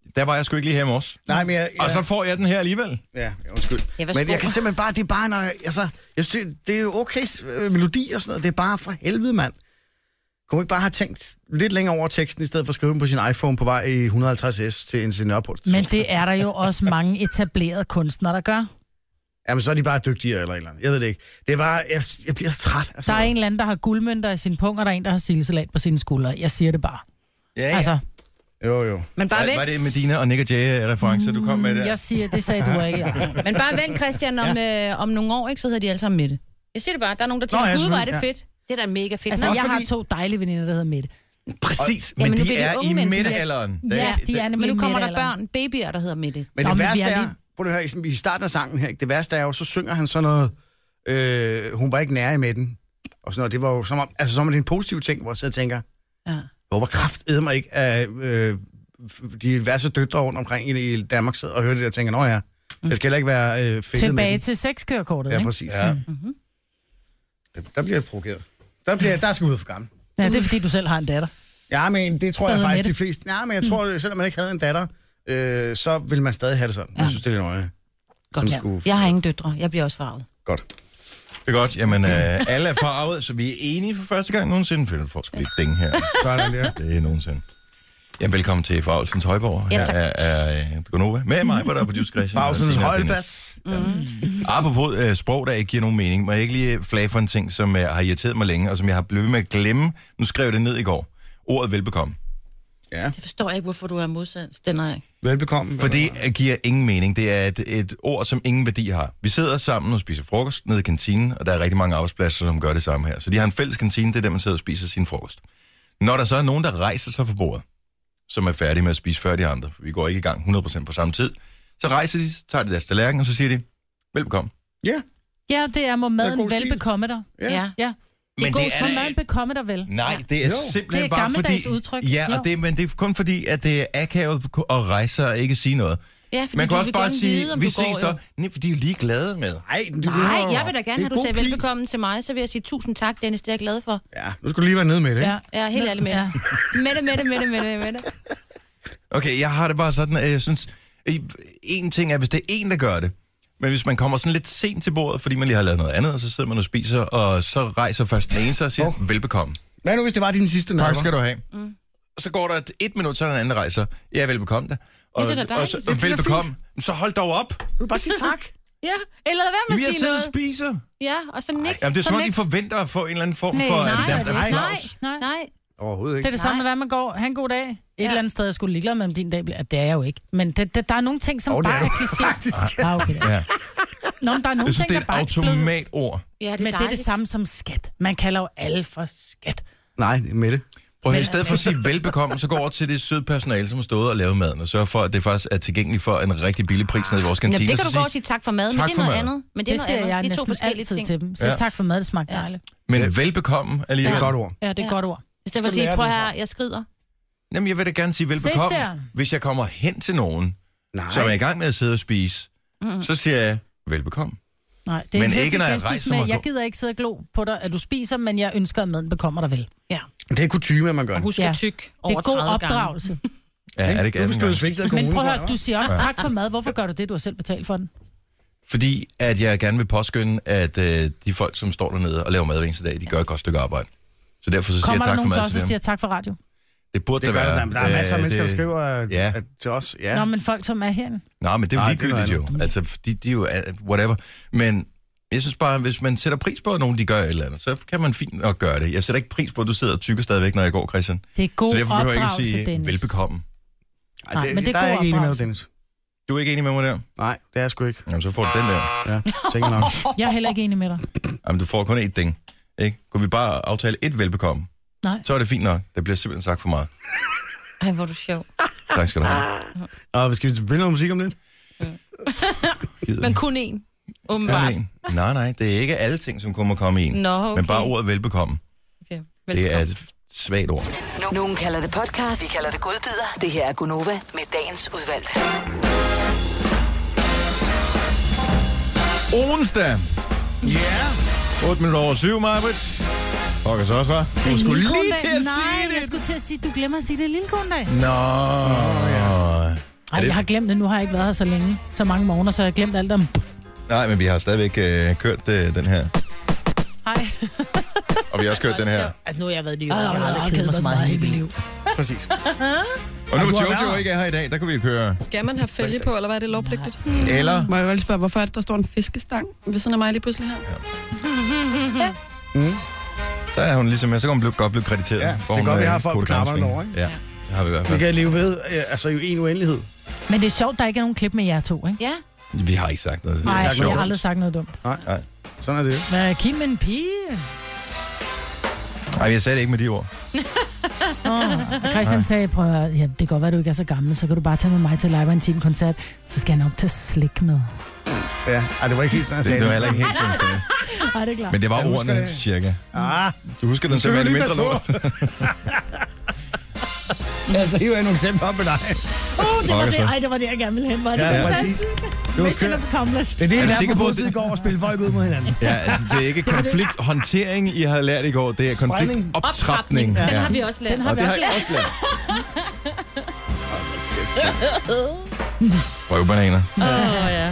Der var jeg sgu ikke lige her i morges. Nej, men jeg, jeg... Og så får jeg den her alligevel. Ja, undskyld. Ja, men jeg kan simpelthen bare, det er bare, når jeg, altså, jeg synes, det, det er jo okay øh, melodi og sådan noget, det er bare for helvede, mand. Kunne ikke bare have tænkt lidt længere over teksten, i stedet for at skrive den på sin iPhone på vej i et hundrede og halvtreds S til Ingeniørpost? Men det er der jo også mange etablerede kunstnere, der gør. Jamen, så er de bare dygtigere eller et eller andet. Jeg ved det ikke. Det er bare, jeg, jeg bliver så træt. Altså. Der er en eller anden, der har guldmønter i sin punkt, og der er en, der har sildesalat på sine skuldre. Jeg siger det bare. Ja, ja. Altså, Jo, jo. Men bare Var, vent. var det Medina og Nick og Jay-referencer, du kom med der? jeg siger, det sagde du ikke. Ja. Men bare vent, Christian, om, ja. øh, om nogle år, ikke, så hedder de alle sammen Mette. Jeg siger det bare. Der er nogen, der tænker, Nå, ja, gud, hvor er det ja. fedt. Det er da mega fedt. Altså, Nå, jeg fordi- har to dejlige veninder, der hedder Mette. Præcis, men Jamen, nu de bliver de er unge i mennesker. midtalderen. Ja, de er nemlig Men nu kommer der middelalderen. børn, babyer, der hedder Mette. Men Nå, det men værste vi har er, lige- prøv at høre, i sådan- i starten af sangen her, ikke? Det værste er jo, så synger han sådan noget, øh, hun var ikke nær i midten, og sådan noget. Det var jo som om, altså som om det er en positiv ting, hvor jeg sidder og tænker, Ja. jeg håber kraftedeme mig ikke, at øh, de værste døtre rundt omkring i, i Danmark sidder og hører det der og tænker, nå ja, jeg skal heller ikke være øh, fedtet med Tilbage den. til sexkørekortet, Ja, ikke? præcis. Ja. Mm-hmm. Der bliver jeg provokeret. Der, bliver, der skal ud for gammel. Ja, det er fordi, du selv har en datter. Ja, men det tror Der jeg hedder faktisk Mette. de fleste. Nej, men jeg tror, mm. selvom man ikke havde en datter, øh, så vil man stadig have det sådan. Ja. Jeg synes, det er lidt nøje. Godt, ja. skulle- Jeg har ingen døtre. Jeg bliver også farvet. Godt. Det er godt. Jamen, øh, alle er farvet, så vi er enige for første gang nogensinde. For jeg får sgu lidt ding her. Sådan der. Det er nogensinde. Jamen, velkommen til Forarvelsens Højborg. Ja, Her tak. er, er uh, Gonova. Med mig, hvor der er producer Christian. Pausens og Signe og højbas. Dennis. Apropos uh, sprog, der ikke giver nogen mening. Må jeg ikke lige flage for en ting, som uh, har irriteret mig længe, og som jeg har blevet ved med at glemme. Nu skrev jeg det ned i går. Ordet velbekomme. Ja. Jeg forstår ikke, hvorfor du er modsat. Den er Velbekomme. For det giver ingen mening. Det er et, et ord, som ingen værdi har. Vi sidder sammen og spiser frokost nede i kantinen, og der er rigtig mange arbejdspladser, som gør det samme her. Så de har en fælles kantine, det er der, man sidder og spiser sin frokost. Når der så er nogen, der rejser sig fra bordet, som er færdige med at spise før de andre, for vi går ikke i gang hundrede procent på samme tid, så rejser de, tager de deres tallerken, og så siger de, velbekomme. Ja. Ja, det er, må Det er maden god stil. velbekomme dig. Ja. Ja. Ja. Men Det er god, det er må da- maden bekomme dig vel. Nej, det er Jo. simpelthen Det er bare fordi... gammeldags udtryk. Ja, Jo. og det, men det er kun fordi, at det er akavet at rejse sig og ikke sige noget. Ja, fordi Man kan du også vil bare gerne sige, vide, om vi du ses går, der. jo. Nej, for de er jo lige glade med. Nej, det, Nej, jeg vil da gerne det er have, du god sagde pli. velbekomme til mig. Så vil jeg sige tusind tak, Dennis. Det er jeg glad for. Ja, nu skal du lige være nede med det, ikke? Ja. Jeg er helt ærlig med Ja. det. Mette, Mette, Mette, Mette, Mette. Okay, jeg har det bare sådan, at jeg synes... En ting er, hvis det er en, der gør det. Men hvis man kommer sådan lidt sent til bordet, fordi man lige har lavet noget andet, og så sidder man og spiser, og så rejser først den ene sig og siger, Hov. velbekomme. Hvad nu, hvis det var din sidste Tak nadver? skal du have. Mm. Og så går der et, et minut, så er der en anden, der rejser. Ja, velbekomme da. Og, Ja, det er da og, så, dejligt. og Det er da velbekomme. Så hold dog op. Du vil bare sige tak. Ja, eller lad være med Vi at har sige siddet og noget. spiser. Ja, og så nik. Jamen, det er som om, nik. de forventer at få en eller anden form Nej, for nej, øh, nærmest nej, applaus. Nej. Nej. Overhovedet Det er ikke. det samme, Nej. når man går, han god dag. Et Ja. eller andet sted, jeg skulle ligeglad med, om din dag bliver. Det er jeg jo ikke. Men det, det, der er nogle ting, som Åh, det bare er er du kliché. faktisk. Ah, okay. Ja. Nå, men der er nogle Jeg synes, ting, det er der et bare er blevet... automatord. Ja, det er Men det er det dejligt. samme som skat. Man kalder jo alle for skat. Nej, med det. Prøv at høre, i stedet for at sige velbekomme, så gå over til det søde personale, som har stået og lavet maden, og sørge for, at det faktisk er tilgængeligt for en rigtig billig pris nede i vores kantine. Jamen, det Så kan du sige, gå og sige tak for mad, men tak det er for noget mad. andet. Men det er Det noget siger andet. jeg Det er to næsten forskellige altid ting. til dem. Så Ja. tak for mad, det smagte Ja. dejligt. Men velbekomme alligevel. Det er et godt ord. Ja, det er et Ja. godt ord. I stedet for at Skal sige, lære prøv det her, fra. jeg skrider. Jamen, jeg vil da gerne sige Ses velbekomme. der. Hvis jeg kommer hen til nogen, Nej. som er i gang med at sidde og spise, Mm. så siger jeg velbekomme. Nej, det er Men en ikke, høflig når jeg gestus rejser med, mig og jeg går. gider ikke sidde og glo på dig, at du spiser, men jeg ønsker, at maden bekommer dig vel. Ja. Det er kutyme, at man gør Og det. husk Ja. at tyk Det over er god tredive gange. opdragelse. Ja, er det ikke Nu er anden vi blevet gang? svigtet af Men kommunen. prøv at tror høre, jeg. du siger også tak for mad. Hvorfor gør du det? Du har selv betalt for den. Fordi at jeg gerne vil påskynde, at øh, de folk, som står dernede og laver mad hver eneste dag, de gør et godt stykke arbejde. Så derfor så siger Kommer jeg der tak for nogen til mad os til og dem. siger tak for radio? Det burde Det der gør være. der. Der er masser af Øh, mennesker, der det- skriver at, Ja. at, til os. Ja. Nå, men folk, som er herinde. Nej, men det er jo Nej, det er ligegyldigt noget jo. Altså, de, de er jo uh, whatever. Men jeg synes bare, hvis man sætter pris på, at nogen de gør et eller andet, så kan man fint nok gøre det. Jeg sætter ikke pris på, at du sidder og tykker stadigvæk, når jeg går, Christian. Det er god Så derfor behøver jeg ikke at opdragelse, sige Dennis. velbekomme. Ej, Nej, det, men det er der er jeg god ikke enig med dig, opdragelse. Dennis. Du er ikke enig med mig der? Nej, det er jeg sgu ikke. Jamen, så får du den der. Ja, tænker nok. Jeg er heller ikke enig med dig. Jamen, du får kun ét ding. Ikke? Kunne vi bare aftale et velbekomme? Nej. Så er det fint nok. Det bliver simpelthen sagt for meget. Ej, hvor er du sjov. Tak skal du have. Og skal vi spille noget musik om det? Gider. Men kun én, åbenbart. Kun én. Nej, nej, det er ikke alle ting, som kommer komme i en. Nå, okay. Men bare ordet velbekomme. Okay. Det er et svagt ord. No- Nogen kalder det podcast, vi kalder det godbider. Det her er Gonova med dagens udvalgte. Onsdag. Ja. Yeah. otte minutter over syv, Marbet. Pokker så også, hva'? Du skulle lige til at Nej, sige jeg det. skulle til at sige, du glemmer at sige det lille kundag. Nå. Ja. Ej, jeg har glemt det. Nu har jeg ikke været her så længe. Så mange morgener, så jeg har glemt alt om... Nej, men vi har stadigvæk øh, kørt øh, den her. Hej. Og vi har også kørt den her. Altså, nu har jeg været dyr. Jeg har aldrig kedet mig så meget i hele mit liv. Præcis. Og nu Jojo ikke er her i dag, der kunne vi køre... Skal man have fælge på, eller hvad er det lovpligtigt? Eller... Må jeg vel spørge, hvorfor er det, der står en fiskestang ved siden af mig lige pludselig her? Ja. Mm. Så er hun ligesom, så kan hun blive, godt blive krediteret. Ja, det er godt, vi har folk på knapperne over, ikke? Ja, det har vi i hvert fald. Vi kan leve ved, altså jo en uendelighed. Men det er sjovt, der ikke er nogen klip med jer to, ikke? Ja. Vi har ikke sagt noget. Nej, jeg sagt noget har aldrig sagt noget dumt. Nej, Nej. Sådan er det. Hvad, Kim en pige? Nej, jeg sagde det ikke med de ord. Oh, Christian sagde, prøv at, ja, det kan godt være, du ikke er så gammel, så kan du bare tage med mig til live en time koncert, så skal jeg nok tage slik med. Ja, ej, det var ikke helt sådan, jeg sagde det. Det var heller ikke helt sådan, jeg sagde. Nej, det er klart. Men det var Jeg husker ordene, det. cirka. Ah, Du husker den simpelthen lige mindre passe på. lort. altså, hiver jeg nogle eksempler op med dig. Åh, oh, det var Pokker det. så. Ej, det var det, jeg gerne ville hen. Var det Ja, fantastisk? Du har Mission kørt. accomplished. Det er det, Er du jeg sikker lærte på, på at det- politiet i går, at spille folk ud mod hinanden. Ja, altså, det er ikke konflikthåndtering, I har lært i går. Det er konfliktoptrapning. Den Ja. har vi også lært. Den har Og vi det har også jeg lært. også lært. Røvbananer. Åh, oh, ja.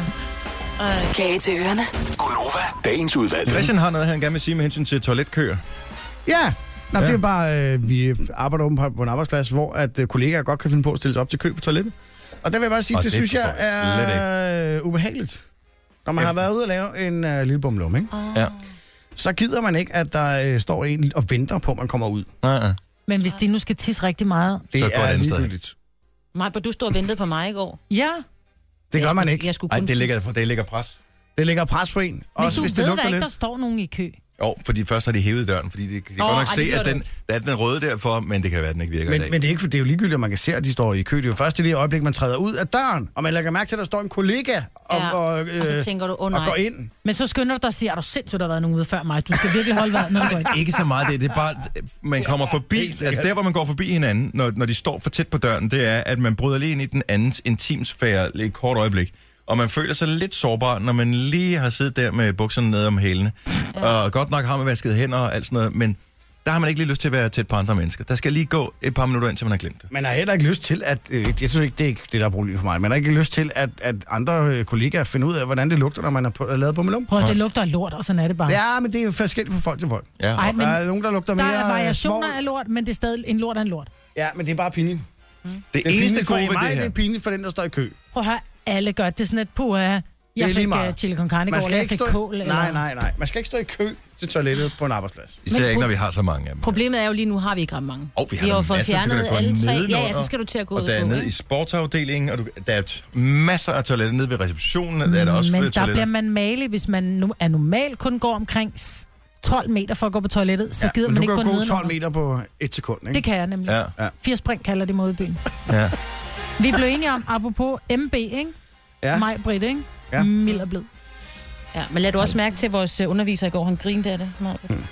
Kage til ørerne. Gunova, dagens udvalgte. Christian har noget, han gerne vil sige med hensyn til toiletkøer. Ja, Nå, Ja. det er bare, øh, vi arbejder åbenbart på en arbejdsplads, hvor at øh, kollegaer godt kan finde på at stille sig op til kø på toilettet. Og der vil jeg bare sige, Og det, det synes jeg forstår jeg er øh, ubehageligt. Når man Ja. har været ude og lave en øh, lille bumlum, ikke? Ja. Så gider man ikke, at der øh, står en og venter på, at man kommer ud. Nej, nej. Men hvis de nu skal tisse rigtig meget... Det Så går det er andet sted. ligegyldigt. Maj, du stod og ventede på mig i går. Ja, Det gør Jeg man skulle- ikke. Jeg skulle Ej, kun det ligger, tisse. det ligger pres. Det lægger pres på en. men Også du hvis det ved lugter da ikke, lidt. der står nogen i kø. Jo, fordi først har de hævet døren, fordi de, de kan Åh, godt nok ej, se, det gjorde at den, der er den røde derfor, men det kan være, at den ikke virker i Men, dag. men det er ikke, for det er jo ligegyldigt, at man kan se, at de står i kø. Det er jo først i det øjeblik, man træder ud af døren, og man lægger mærke til, at der står en kollega og, Ja, og, øh, og så tænker du, åh og nej. går ind. Men så skynder du dig og siger, er du sindssygt, der har været nogen ude før mig? Du skal virkelig holde vejret, når du går ind. Ikke så meget det, det er bare, man kommer forbi, altså der, hvor man går forbi hinanden, når, når de står for tæt på døren, det er, at man bryder lige ind i den andens intimsfære lidt kort øjeblik. Og man føler sig lidt sårbar, når man lige har siddet der med bukserne nede om hælene. Ja. Og godt nok har man vasket hænder og alt sådan noget, men der har man ikke lige lyst til at være tæt på andre mennesker. Der skal lige gå et par minutter ind, til man har glemt det. Man har heller ikke lyst til, at... Øh, jeg synes ikke, det er ikke det, der er problemet for mig. Man har ikke lyst til, at, at andre øh, kollegaer finder ud af, hvordan det lugter, når man er på, er lavet på melon. Prøv, det lugter af lort, og sådan er det bare. Ja, men det er jo forskelligt fra folk til folk. Ja, Ej, men Der er nogen, der lugter der mere... er øh, variationer svovl. af lort, men det er stadig en lort af en lort. Ja, men det er bare pinligt. det Det er eneste pinligt for gode ved mig, det det her... er pinligt for den, der står i kø. Prøv at høre, alle gør det. Det er sådan et puha. Jeg lige fik meget. uh, chili con carne i går, Man skal eller jeg ikke fik stå... kål. Eller... Nej, nej, nej. Man skal ikke stå i kø til toilettet på en arbejdsplads. Især Men ikke, når vi har så mange af dem. Problemet er jo lige nu, har vi ikke ret mange. Og vi har vi har der jo fået masser, du kan fjernet da gå alle tre. nedenunder, Ja, ja, så skal du til at gå og ud der er på, nede ikke? i sportsafdelingen, og du, der er t- masser af toiletter nede ved receptionen, der er der også Men flere der toiletter. bliver man malig, hvis man nu er normalt kun går omkring s- tolv meter for at gå på toilettet, så gider men man du ikke kan gå gå ned. tolv meter på et sekund, ikke? Det kan jeg nemlig. Ja, Ja. Fire spring kalder de mod i byen. ja. Vi blev enige om, apropos M B, ikke? Ja. Mig, Britt, ikke? Ja. Mild og blid. Ja, men lad du også mærke til, at vores øh, underviser i går, han grinte af det. Nej,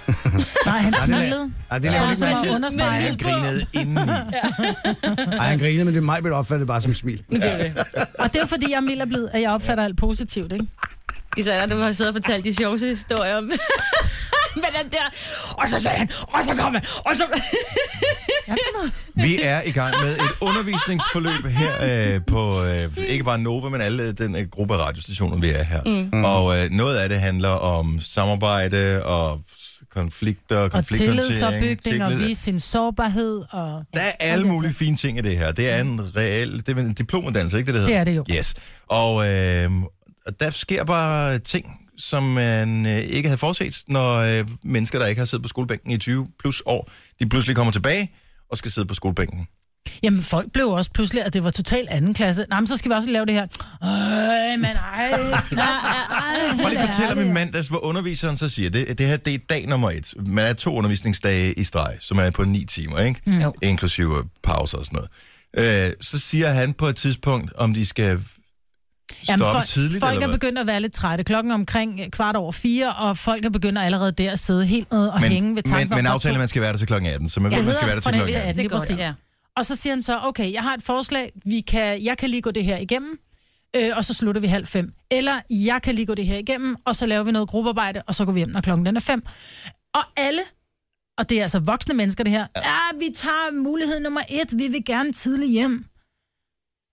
Nej, han det er- smilede. Ej, det Ja, laver det ikke som mærke at til. understrege. Han grinede indeni. Ej, han grinede, men det er mig, der opfatter det bare som smil. det er det. Og det er fordi, jeg er mild og blid, at jeg opfatter alt positivt, ikke? Især når du har siddet og fortalt de sjoveste historier om... med den der... Og så sagde han, og så kom han, og så... Vi er i gang med et undervisningsforløb her øh, på, øh, ikke bare Nova, men alle den øh, gruppe af radiostationer, vi er her. Mm. Og øh, noget af det handler om samarbejde og konflikter, Og konflikthåndtering. tillidsopbygning og tillid. vise sin sårbarhed. Og... Der er alle mulige fine ting i det her. Det er en reel, det er en diplomuddannelse, ikke det, det hedder? Det er det jo. Yes. Og øh, der sker bare ting, som man øh, ikke havde forudset, når øh, mennesker, der ikke har siddet på skolebænken i tyve plus år, de pludselig kommer tilbage og skal sidde på skolebænken. Jamen, folk blev også pludselig, at det var totalt anden klasse. Nej, men så skal vi også lave det her. Øh, men ej, skal der... Prøv lige at fortælle om i mandags, hvor underviseren så siger, det, det her det er dag nummer et. Man er to undervisningsdage i streg, som er på ni timer, ikke? Mm. Inklusive pauser og sådan noget. Øh, så siger han på et tidspunkt, om de skal stoppe Jamen, folk, tidligt, folk eller er hvad? begyndt at være lidt trætte. Klokken er omkring kvart over fire, og folk er begyndt allerede der at sidde helt ned og Men, hænge ved tanken men, men om, aftalen, man skal være der til klokken atten, så man Jeg ved, man hedder skal være der fra til det klokken til atten. atten, lige Det er godt, præcis. ja. Og så siger han så, okay, jeg har et forslag, vi kan, jeg kan lige gå det her igennem, øh, og så slutter vi halv fem. Eller jeg kan lige gå det her igennem, og så laver vi noget gruppearbejde, og så går vi hjem, når klokken den er fem. Og alle, og det er altså voksne mennesker det her, ja, ja vi tager mulighed nummer et, vi vil gerne tidligt hjem.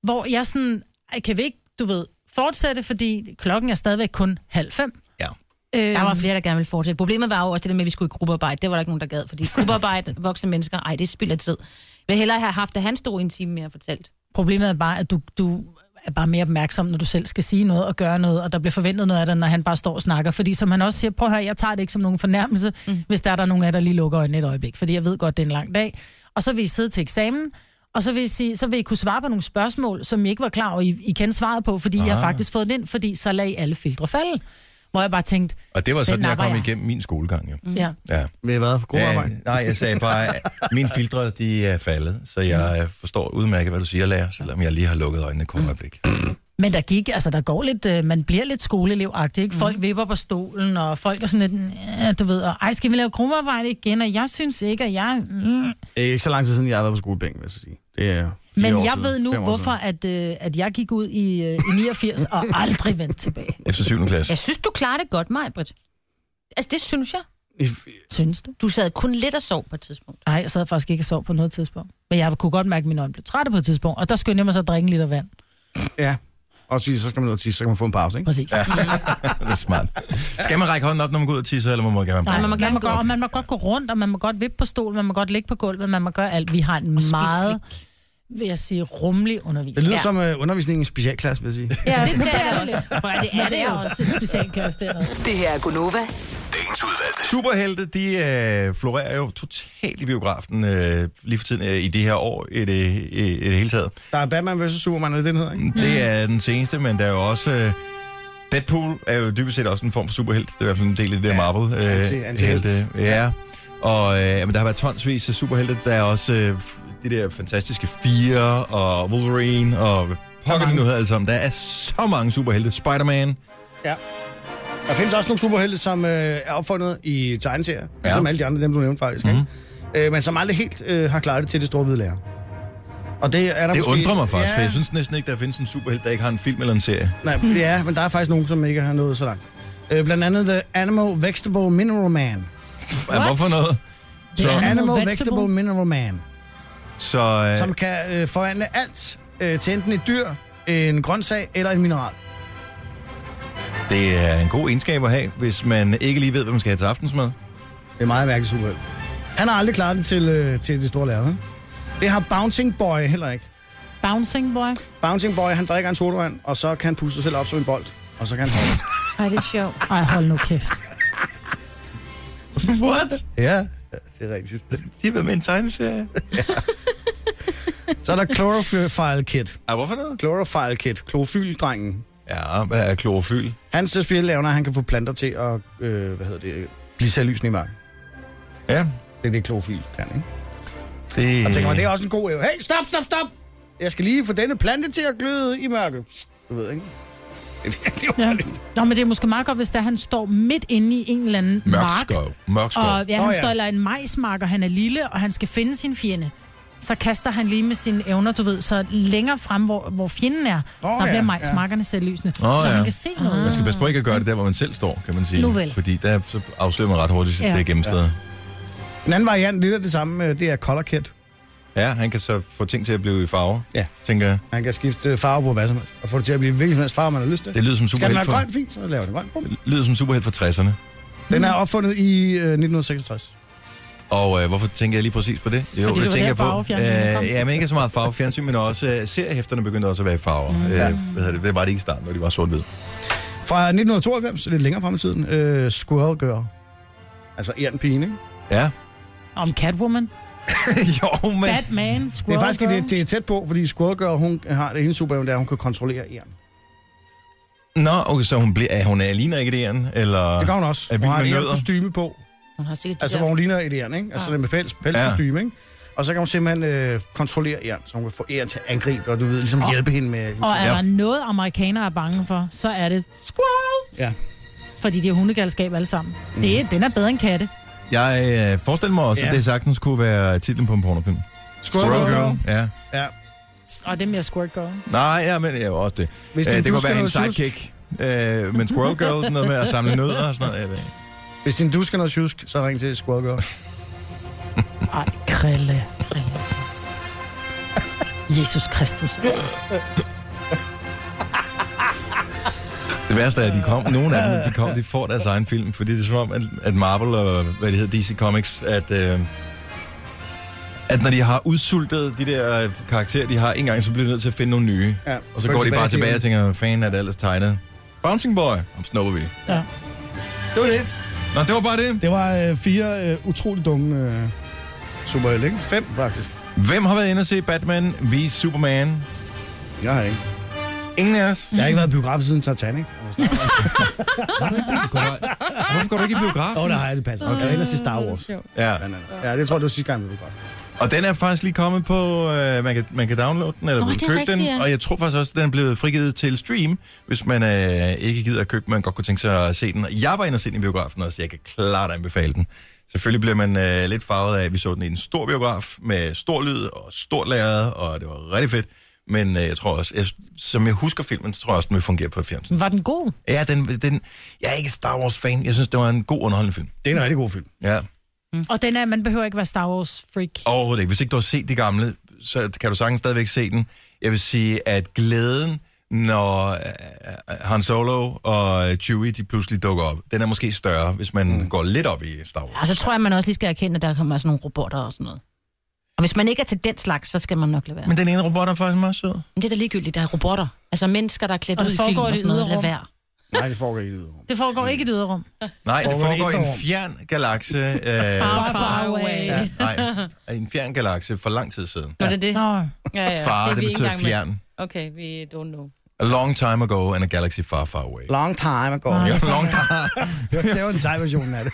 hvor jeg sådan, kan vi ikke, du ved, fortsætte, fordi klokken er stadigvæk kun halv fem. Ja. Øhm, Der var flere, der gerne ville fortsætte. Problemet var jo også det der med, at vi skulle i gruppearbejde. Det var der ikke nogen, der gad, fordi gruppearbejde, voksne mennesker, ej, det spilder tid. Jeg vil hellere have haft, at han stod i en time mere fortalt. Problemet er bare, at du, du er bare mere opmærksom, når du selv skal sige noget og gøre noget, og der bliver forventet noget af dig, når han bare står og snakker. Fordi som han også siger, prøv at høre, jeg tager det ikke som nogen fornærmelse, mm. hvis der er der nogen af der lige lukker øjnene et øjeblik. Fordi jeg ved godt, det er en lang dag. Og så vil I sidde til eksamen, og så vil I, sige, så vil I kunne svare på nogle spørgsmål, som I ikke var klar over, I, I kendte svaret på, fordi ah. jeg har faktisk fået det ind, fordi så lagde I alle filtre falde. Hvor jeg bare tænkte... Og det var sådan, jeg kom jeg. igennem min skolegang, jo. Mm. Ja. Ja. Vil I hvad? God arbejde? Ja, nej, jeg sagde bare, at mine filtre, de er faldet, så jeg forstår udmærket, hvad du siger, lærer, selvom jeg lige har lukket øjnene et kort øjeblik. Men der gik, altså der går lidt, øh, man bliver lidt skoleelevagtig, ikke? Folk mm. vipper på stolen, og folk er sådan lidt, ja, du ved, og ej, skal vi lave gruppearbejde igen, og jeg synes ikke, at jeg... Mm. Det er ikke så lang tid siden, jeg har været på skolebænken, vil jeg sige. Det er Men år jeg siden, ved nu, hvorfor at, øh, at jeg gik ud i, øh, i niogfirs og aldrig vendte tilbage. Efter syvende klasse. Jeg synes, du klarer det godt, Maj-Brit. Altså, det synes jeg. Synes du? Du sad kun lidt og sov på et tidspunkt. Nej, jeg sad faktisk ikke og sov på noget tidspunkt. Men jeg kunne godt mærke, at mine øjne blev trætte på et tidspunkt, og der skyndte jeg mig så at drikke en liter vand. Ja. Og så skal man ud og tisse, så kan man få en pause, ikke? Præcis. Ja. Det er smart. Skal man række hånden op, når man går ud og tisser, eller må man gerne? Nej, man må, man, må godt, og man må godt gå rundt, og man må godt vippe på stolen, man må godt ligge på gulvet, man må gøre alt. Vi har en meget, vil jeg sige, rummelig undervisning. Det lyder ja. som uh, undervisning i specialklasse, vil jeg sige. Ja, det, det er det også. Det er det også en specialklasse dernede. Det her er Gunova. Dagens udvalgte. Superhelte, de øh, florerer jo totalt i biografen øh, lige for tiden øh, i det her år i det, i, i det hele taget. Der er Batman versus Superman, er det den hedder, ikke? Det er den seneste, men der er jo også... Øh, Deadpool er jo dybest set også en form for superhelt. Det er i hvert fald en del af det der ja, Marvel. Øh, anti-helte. Ja. Og øh, men der har været tonsvis af superhelte. Der er også øh, de der fantastiske Fire og Wolverine og pokker det nu her alle sammen. Der er så mange superhelte. Spider-Man. Ja. Der findes også nogle superhelte, som øh, er opfundet i tegneserier. Ja. Ligesom alle de andre, dem du nævnte faktisk. Mm-hmm. Ikke? Øh, men som aldrig helt øh, har klaret det til det store hvide lærer. Og det er der det måske... undrer mig faktisk, ja. for jeg synes næsten ikke, der findes en superhelt, der ikke har en film eller en serie. Nej, ja, men der er faktisk nogen, som ikke har nået så langt. Øh, blandt andet The Animal Vegetable Mineral Man. What? Hvorfor noget? Så, Animal, Animal Vegetable, Vegetable Mineral Man. Så, øh... Som kan øh, forvandle alt øh, til enten et dyr, en grøntsag eller en mineral. Det er en god egenskab at have, hvis man ikke lige ved, hvad man skal have til aftensmad. Det er meget mærkeligt superhelt. Han har aldrig klaret det til, øh, til det store lærred. Det har Bouncing Boy heller ikke. Bouncing Boy? Bouncing Boy, han drikker en sodavand, og så kan han puste sig selv op som en bold. Og så kan han holde. Ej, det er sjovt. Ej, hold nu kæft. What? Ja, det er rigtigt. De har været med en tegneserie. Ja. Så er der Chlorophyll Kid. Ja, hvorfor noget? Chlorophyll Kid. Klorofyldrengen. Ja, hvad er klorofyl? Hans spilleevner, han kan få planter til at øh, hvad hedder det, blive selvlysende i mørken. Ja. Det er det, klorofyl kan, ikke? Det... Og tænker man, det er også en god evne. Hey, stop, stop, stop! Jeg skal lige få denne plante til at gløde i mørket. Du ved, ikke? Det er virkelig ja. Nå, men det er måske meget godt, hvis der han står midt inde i en eller anden mørk mark. Skov. Mørk skov. Og ja, han oh, ja. står i en majsmark, og han er lille, og han skal finde sin fjende. Så kaster han lige med sine evner, du ved, så længere frem, hvor, hvor fjenden er, oh, der bliver ja, majsmarkerne ja. selvlysende. Oh, så ja. han kan se noget. Man skal passe på ikke at gøre det der, hvor man selv står, kan man sige. Nu vel. Fordi der så afslører man ret hurtigt, at ja. det er gennemstedet. Ja. En anden variant, lidt af det samme, det er Color Kid. Ja, han kan så få ting til at blive i farver, ja. tænker jeg. Han kan skifte farve på hvad som helst, og få det til at blive hvilken som helst farve, man har lyst til. Det lyder som superhelt for... Skal den være grøn, fint, så laver den grøn. Bum. Det lyder som superhelt fra tresserne. Den er opfundet i øh, nitten seksogtres. Og øh, hvorfor tænker jeg lige præcis på det? Jo, fordi det, det tænker jeg på. Øh, ja, men ikke så meget farvefjernsyn, men også øh, seriehæfterne begyndte også at være i farver. Mm. Øh, ja. det, det var det ikke i starten, hvor de var sort-hvid. Fra nitten tooghalvfems, lidt længere frem i tiden, øh, Squirrel Girl. Altså Ernpigen, ikke? Ja. Om Catwoman. jo, men... Batman, Squirrel Det er faktisk Girl. det, det er tæt på, fordi Squirrel Girl, hun har det ene superevne, der hun kan kontrollere æren. Nå, okay, så hun, bliver, er, hun er, ligner ikke et æren, eller... Det gør hun også. Er hun har et nødder? kostyme på. Hun har sikkert altså, hvor hun ligner et æren, ikke? Altså, ja. det med pels, pelskostyme, ikke? Og så kan hun simpelthen øh, kontrollere æren, så hun kan få æren til at angribe, og du ved, ligesom og, hjælpe hende med... Og er der noget, amerikanere er bange for, så er det squirrel. Ja. Fordi de har hundegalskab alle sammen. Mm. Det, den er bedre end katte. Jeg øh, forestiller mig også, ja. at det sagtens kunne være titlen på en pornofilm. Squirrel, Squirrel Girl. Ja. Ja. Og det er mere Squirt Girl. Nej, ja, men ja, også det. Hvis Æ, det kunne være en sidekick. Øh, men Squirrel Girl, noget med at samle nødder og sådan noget. Jeg ved. Hvis din du skal noget tjusk, så ring til Squirrel Girl. Ej, krille. krille. Jesus Kristus. Det værste er, at de kom, nogle af dem, de kom, de får deres egen film, fordi det er som om, at, at Marvel og, hvad det hedder, D C Comics, at, øh, at når de har udsultet de der karakterer, de har en gang, så bliver de nødt til at finde nogle nye. Ja, og så går de bare tilbage og tænker, fan er det ellers tegnet. Bouncing Boy, om snupper vi. Ja. Det var det. Nå, det var bare det. Det var øh, fire øh, utroligt dumme øh, superhelte, ikke? Fem, faktisk. Hvem har været inde og se Batman v Superman? Jeg har ikke. Ingen af os? Jeg har ikke været i biografen siden Titanic. Hvorfor går du ikke i biografen? Åh, oh, der har jeg det passer. Okay. Jeg er inde og se Star Wars. Ja. Ja, det tror jeg, det var sidste gang, vi biografen. Og den er faktisk lige kommet på, øh, man, kan, man kan downloade den, eller Nå, købe rigtigt, den. ja. Og jeg tror faktisk også, at den er blevet frigivet til stream, hvis man øh, ikke gider at købe den, man godt kunne tænke sig at se den. Jeg var inde og se den i biografen også, jeg kan klart anbefale den. Selvfølgelig bliver man øh, lidt farvet af, at vi så den i en stor biograf, med stor lyd og stort lærred, og det var rigtig fedt. Men øh, jeg tror også, jeg, som jeg husker filmen, så tror jeg også, den vil fungere på fjernsyn. Var den god? Ja, den, den, jeg er ikke Star Wars-fan. Jeg synes, det var en god underholdende film. Det er en rigtig god film. Ja. Mm. Og den er, man behøver ikke være Star Wars-freak. Overhovedet ikke. Hvis ikke du har set de gamle, så kan du sagtens stadigvæk se den. Jeg vil sige, at glæden, når uh, Han Solo og Chewie, de pludselig dukker op, den er måske større, hvis man mm. går lidt op i Star Wars. Ja, så tror jeg, man også lige skal erkende, at der kommer sådan nogle robotter og sådan noget. Og hvis man ikke er til den slags, så skal man nok lade være. Men den ene robot er faktisk meget sød. Men det er da ligegyldigt, der er robotter. Altså mennesker, der er klædt ud i film og sådan noget. Lad være. Nej, det foregår ikke i yderrum. Det foregår ikke i et yderrum. Nej, det foregår i en fjern galakse. Øh, far, far away. Ja, nej, en fjern galakse for lang tid siden. Var det det? Nå. Ja, ja. Far, det, det det betyder fjern. Okay, we don't know. A long time ago and a galaxy far, far away. Long time ago. Ja, long time. Det var den thai-versionen af det.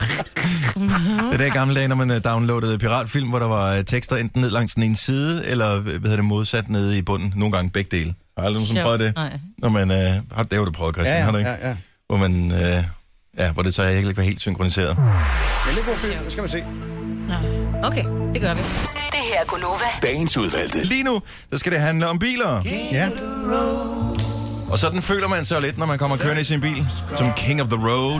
Det der gamle dag, når man downloadede piratfilm, hvor der var tekster enten ned langs den ene side, eller hvad hedder det, modsat nede i bunden. Nogle gange begge dele. Har aldrig nogen, som prøvet det? Nej. Når man, øh, har det jo det prøvet, Christian, ja, ja, har du ikke? Ja, ja. Hvor man, øh, ja, hvor det så ikke ikke var helt synkroniseret. Men det er god film, det skal man se. Okay, det gør vi. Det her er Gunova. Dagens udvalgte. Lige nu, der skal det handle om biler. Ja. Og sådan føler man sig lidt, når man kommer kørende i sin bil, som King of the Road.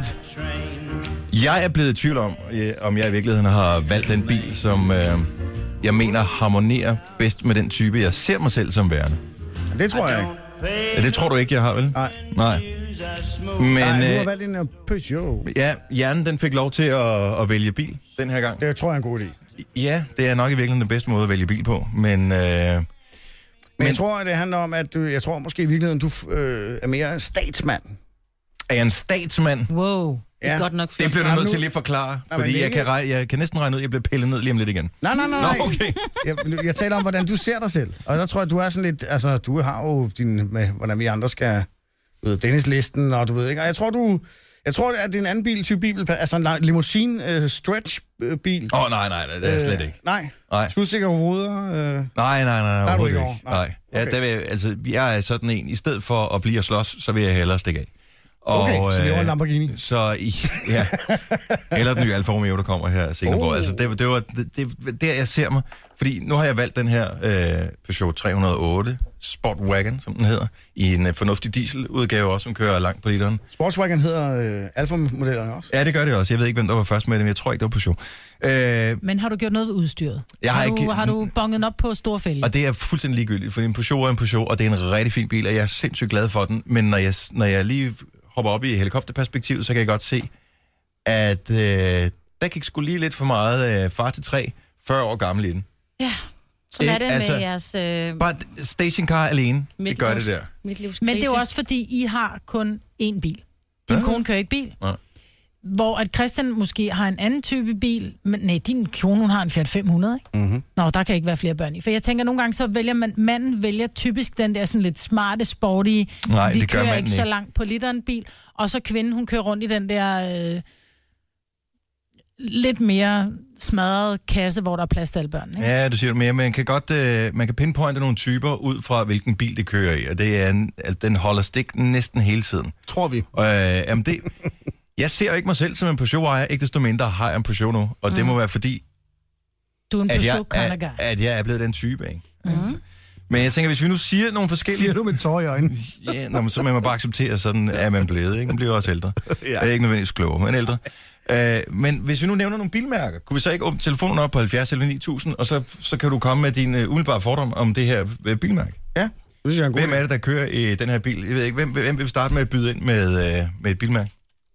Jeg er blevet i tvivl om, øh, om jeg i virkeligheden har valgt den bil, som øh, jeg mener harmonerer bedst med den type, jeg ser mig selv som værende. Det tror jeg ikke. Ja, det tror du ikke, jeg har, vel? Nej. Nej. Men, Nej, du har øh, valgt en uh, Peugeot. ja, hjernen den fik lov til at, at vælge bil den her gang. Det tror jeg er en god idé. Ja, det er nok i virkeligheden den bedste måde at vælge bil på, men... Øh, Men jeg tror, at det handler om, at du, jeg tror måske i virkeligheden, du øh, er mere statsmand. Er jeg en statsmand? Wow, det er Ja. godt nok flot. Det bliver du Jamen nødt nu- til lige at forklare, Jamen, fordi det er jeg ikke- kan, regne, jeg kan næsten regne ud, at jeg bliver pillet ned lige om lidt igen. Nej, nej, nej. Nå, nej. okay. Jeg, jeg taler om, hvordan du ser dig selv. Og der tror jeg, du er sådan lidt... Altså, du har jo din... Med, hvordan vi andre skal... Du ved, Dennis-listen, og du ved ikke... Og jeg tror, du... Jeg tror, at det er en anden bil, type bil, altså en limousine uh, stretch-bil. Åh, oh, nej, nej, det er jeg slet ikke. Nej. Nej. Skudsikker ruder. Øh. Nej, nej, nej, nej, du overhovedet ikke ikke. over? Nej. Nej. Ja, Okay. der vil, jeg- altså, jeg er sådan en, i stedet for at blive at slås, så vil jeg hellere stikke af. Okay, så det var en øh, Lamborghini. Så i, ja, eller den nye Alfa Romeo, der kommer her, sikker på. Oh. Altså, Altså, det, det var det, det, der, jeg ser mig. Fordi nu har jeg valgt den her øh, Peugeot tre hundrede og otte Sport Wagon, som den hedder, i en øh, fornuftig dieseludgave også, som kører langt på literen. Sportswagen hedder øh, Alfa-modellerne også. Ja, det gør det også. Jeg ved ikke, hvem der var først med det, men jeg tror ikke, det var Peugeot. Øh, Men har du gjort noget ved udstyret? Jeg har har, du, ikke- har du bonget den op på store fælge? Og det er fuldstændig ligegyldigt, for en Peugeot er en Peugeot, og det er en rigtig fin bil, og jeg er sindssygt glad for den. Men når jeg, når jeg lige hopper op i helikopterperspektiv, så kan jeg godt se, at øh, der gik sgu lige lidt for meget øh, far til tre, fyrre år gammel i den. Ja, sådan er Ikke? det Altså, med jeres... Øh, Bare stationcar alene, det gør det der. Mit livs Men det er jo krise. også, fordi I har kun én bil. Din Ja. kone kører ikke bil. Nej. Hvor at Christian måske har en anden type bil, men nej, din kone, hun har en Fiat fem hundrede, ikke? Mm-hmm. Nå, der kan ikke være flere børn i. For jeg tænker, nogle gange så vælger man, manden vælger typisk den der sådan lidt smarte, sporty, Nej, vi det gør kører manden ikke så ikke. langt på literen bil, og så kvinden, hun kører rundt i den der øh, lidt mere smadrede kasse, hvor der er plads til alle børn, ikke? Ja, du siger det mere. Man kan godt øh, man kan pinpointe nogle typer ud fra, hvilken bil det kører i, og det er en, altså, den holder stik næsten hele tiden. Tror vi. Øh, jamen det, jeg ser jo ikke mig selv som en Peugeot-ejer, ikke desto mindre har jeg en Peugeot nu, og mm. det må være fordi, Du er en at jeg, Peugeot at, Conneguy. at jeg er blevet den type, ikke? Mm. Men jeg tænker, hvis vi nu siger nogle forskellige... Siger du med tår i øjnene? Ja, nå, men så må man bare acceptere, sådan er man blevet, ikke? Man bliver også ældre. Ja. Jeg er ikke nødvendigvis klogere, men ældre. Øh, men hvis vi nu nævner nogle bilmærker, kunne vi så ikke åbne telefonen op på halvfjerds elleve ni tusind, og så, så kan du komme med din uh, umiddelbare fordom om det her uh, bilmærke? Ja, det synes jeg er en god Hvem er det, der kører i den her bil? Jeg ved ikke, hvem, hvem vil starte med at byde ind med, uh, med et bilmærke?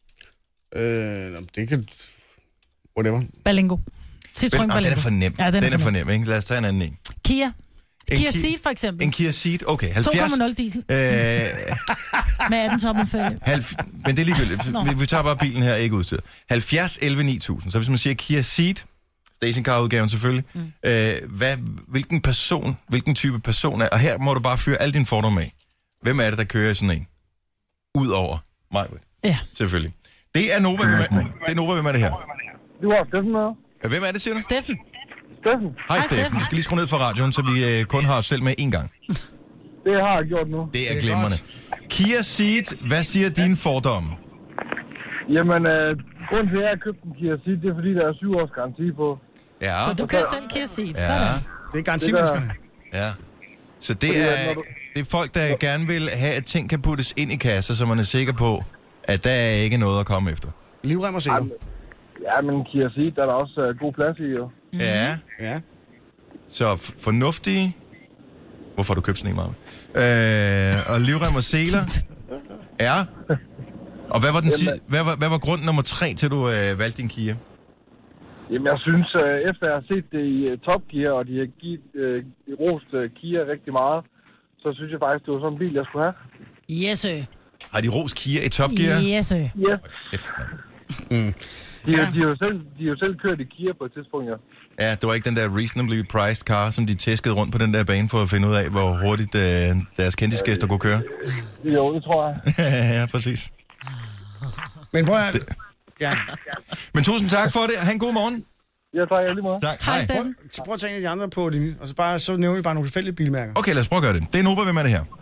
Øh, det kan... Whatever. Balingo. Citroën Ah, Balingo. den er for nem. Ja, den, den er for nem, ikke? Lad os tage en anden en. Kia. En Kia Ki- Ceed for eksempel. En Kia Ceed, okay. to halvfjerds komma nul diesel. Øh, Med atten tommer fælge. halv, men det er ligegyldigt. Vi, vi tager bare bilen her, ikke udstyret. halvfjerds elleve ni tusind. Så hvis man siger Kia Ceed, stationcar-udgaven selvfølgelig, mm. øh, hvad, hvilken person, hvilken type person er, og her må du bare fyre alle dine fordomme af. Hvem er det, der kører i sådan en? Udover mig. Ja. Selvfølgelig. Det er Nova, hvem er, det er Nova, hvem er det her? Du har Steffen med. Hvem er det, siger du? Steffen. Steffen. Hej, Hej Steffen. Du skal lige skrue ned for radioen, så vi øh, kun har os selv med én gang. Det har jeg gjort nu. Det er glimrende. Kia Ceed, hvad siger dine fordomme? Jamen, øh, grunden til, at jeg har købt en Kia Ceed, det er, fordi der er syv års garanti på. Ja. Så du kører selv Kia Ceed. Ja. Det er garantimenneskerne. Ja. Så det er, det er folk, der gerne vil have, at ting kan puttes ind i kasser, så man er sikker på, at der er ikke noget at komme efter. Livrem og seler. Ja, men Kia Ceed, der er der også uh, god plads i, jo. Mm. Ja. Ja. Så f- fornuftige... Hvorfor har du købt sådan en, Marve? Øh, og livrem og seler. Ja. Og hvad var, den si- hvad, var, hvad var grund nummer tre, til du øh, valgte din Kia? Jamen, jeg synes, uh, efter jeg har set det i uh, Top Gear, og de har givet uh, rost uh, Kia rigtig meget, så synes jeg faktisk, det var sådan en bil, jeg skulle have. Yes, sir. Har de rost Kia i Top Gear? Yes, sir. Yes. F, mm. De, ja. de, har jo selv, de har jo selv kørt i Kia på et tidspunkt, ja. Ja, det var ikke den der reasonably priced car, som de tæskede rundt på den der bane for at finde ud af, hvor hurtigt øh, deres kendisgæster kunne køre. Jo, det tror jeg. Ja, præcis. Men prøv at... Ja. Men tusind tak for det. Ha' en god morgen. Ja, tak. Jeg lige meget. Tak. Hej. Prøv, prøv at tage en af de andre på din, og så, bare, så nævner vi bare nogle tilfældige bilmærker. Okay, lad os prøve at gøre det. Det er Nova, hvem er det her?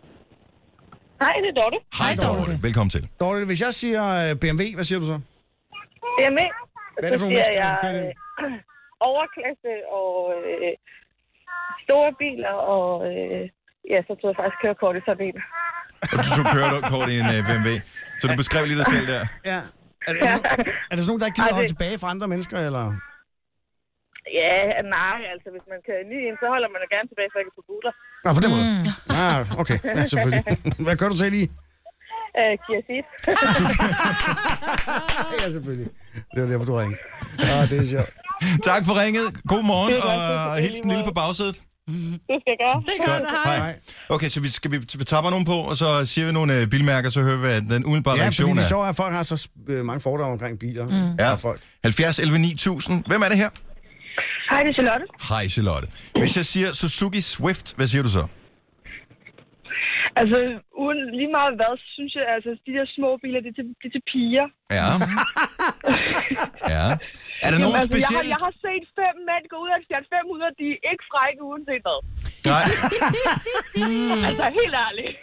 Hej, det er Dorte. Hej, Dorte. Velkommen til. Dorte, hvis jeg siger B M W, hvad siger du så? B M W. Hvad er det for nogle siger mennesker, jeg der kører det? øh, overklasse og øh, store biler, og øh, ja, så tog jeg faktisk kørekort i sådan en. Og du tog kørekort i en uh, B M W. Så du beskrev lige dig selv der. Ja. Er det, er, det, er det sådan nogen, der ikke gider holde tilbage fra andre mennesker, eller? Ja, nej, altså hvis man kører ny ind, så holder man jo gerne tilbage, så jeg kan få buler. Nå, på den måde. Mm. Ah, okay. Ja, selvfølgelig. Hvad gør du til lige? Uh, Kia Ceed. Ja, selvfølgelig. Det var derfor, du ringede. Ah, det er sjovt. Tak for ringet. God morgen, og hils den lille på bagsædet. Det skal jeg gøre. Det gør det. Hej. Hej. Okay, så vi, skal vi, vi tager bare nogen på, og så siger vi nogle uh, bilmærker, så hører vi, hvad den umiddelbare Ja, reaktion fordi er. det sjove er, at folk har så øh, mange fordomme omkring biler. Mm. Ja, folk. halvfjerds elleve ni tusind. Hvem er det her? Hej, det er Charlotte. Hej, Charlotte. Hvis jeg siger Suzuki Swift, hvad siger du så? Altså, uden lige meget hvad, så synes jeg, altså, de der små biler, det er til, det er til piger. Ja. Ja. Er der nogen altså, specielle... Jeg har, jeg har set fem mænd gå ud af Fiat fem hundrede, de er ikke frække uanset hvad. Nej. Altså, helt ærligt.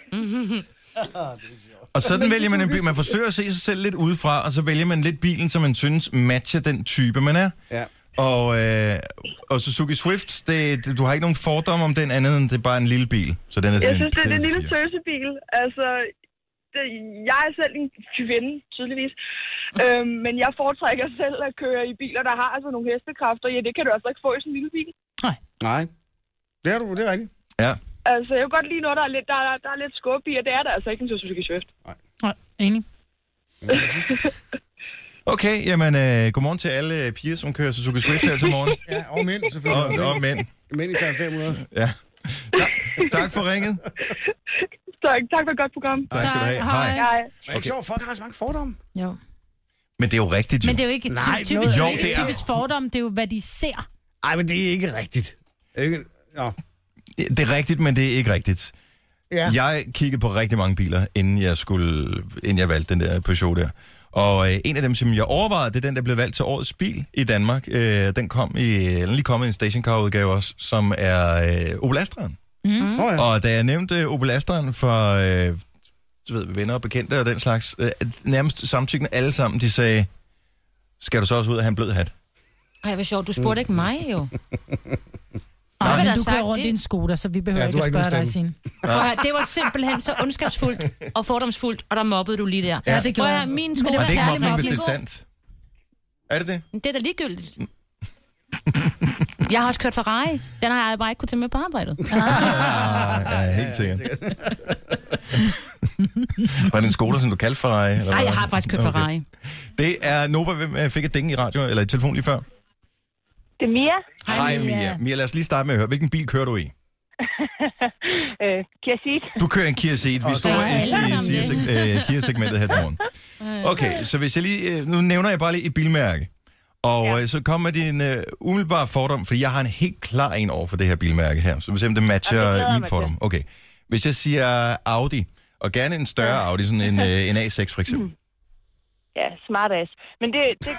Og sådan vælger man en bil. Man forsøger at se sig selv lidt udefra, og så vælger man lidt bilen, som man synes matcher den type, man er. Ja. Og, øh, og Suzuki Swift, det, du har ikke nogen fordom om den andet, end det er bare en lille bil. Så den er Jeg sådan synes, det er en lille pris- tøsebil. Altså, det, jeg er selv en kvinde, tydeligvis. øhm, men jeg foretrækker selv at køre i biler, der har altså nogle hestekræfter. Ja, det kan du altså ikke få i sådan en lille bil. Nej. Nej. Det er du, det er rigtigt. Ja. Altså, jeg kan godt lide noget, der er lidt, der, er, der er lidt skub i, og det er der altså ikke en Suzuki Swift. Nej. Nej, enig. Okay, jamen, øh, godmorgen til alle piger, som kører Suzuki Swift her til morgen. Ja, og mænd selvfølgelig. Og, og mænd. Mænd i Fiat fem hundrede. Ja. Tak, tak for ringet. Tak, tak for et godt program. Tak skal du have. Hej. Hej. Hej. Det er ikke sjovt, folk har så mange fordomme. Jo. Men det er jo rigtigt, jo. Men det er jo ikke ty- Nej, typisk, noget- Jo, jo, det det er- typisk fordom, det er jo, hvad de ser. Nej, men det er ikke rigtigt. Ikke? Nå. Det er rigtigt, men det er ikke rigtigt. Ja. Jeg kiggede på rigtig mange biler, inden jeg, skulle, inden jeg valgte den der Peugeot der. Og øh, en af dem, som jeg overvejede, det er den, der blev valgt til årets bil i Danmark. Øh, den kom i, den er lige kommet i en stationcar-udgave også, som er øh, Opel Astraen. Mm. Oh, ja. Og da jeg nævnte Opel Astraen for øh, du ved, venner og bekendte og den slags, øh, nærmest samtykkende alle sammen, de sagde, skal du så også ud og have en blød hat? Ej, hvor sjovt. Du spurgte ikke mig, jo. Nej, Hvad men der du kører sagt rundt det? i en Skoda, så vi behøver Ja, ja, du ikke har at ikke spørge nogen dig, Signe. Prøv at høre, det var simpelthen så ondskabsfuldt og fordomsfuldt, og der mobbede du lige der. Ja, det gjorde Prøv at jeg. høre, min Men Skoda det var Og det er ikke kærlig mobning, hvis mobning. det er sandt. Er det det? Det er da ligegyldigt. Jeg har også kørt Ferrari. Den har jeg bare ikke kunne tage med på arbejdet. Ah, ja, helt sikkert. Var det en Skoda, som du kaldte Ferrari? Nej, jeg har faktisk kørt Ferrari. Okay. Det er Nova, hvem fik et ding i radio, eller i telefon lige før? Det er Mia. Hej Mia. Mia, lad os lige starte med at høre. Hvilken bil kører du i? øh, Kia Ceed. Du kører en Kia Ceed. Vi står i, i, i, i Kia-segmentet her til morgen. Okay, så hvis jeg lige... Nu nævner jeg bare lige et bilmærke. Og ja. så kommer din uh, umiddelbare fordom, for jeg har en helt klar en over for det her bilmærke her. Så vi ser, om det matcher okay, min fordom. Okay. Hvis jeg siger Audi, og gerne en større ja. Audi, sådan en, uh, en A seks for eksempel. Ja, smart ass. Men det... Det,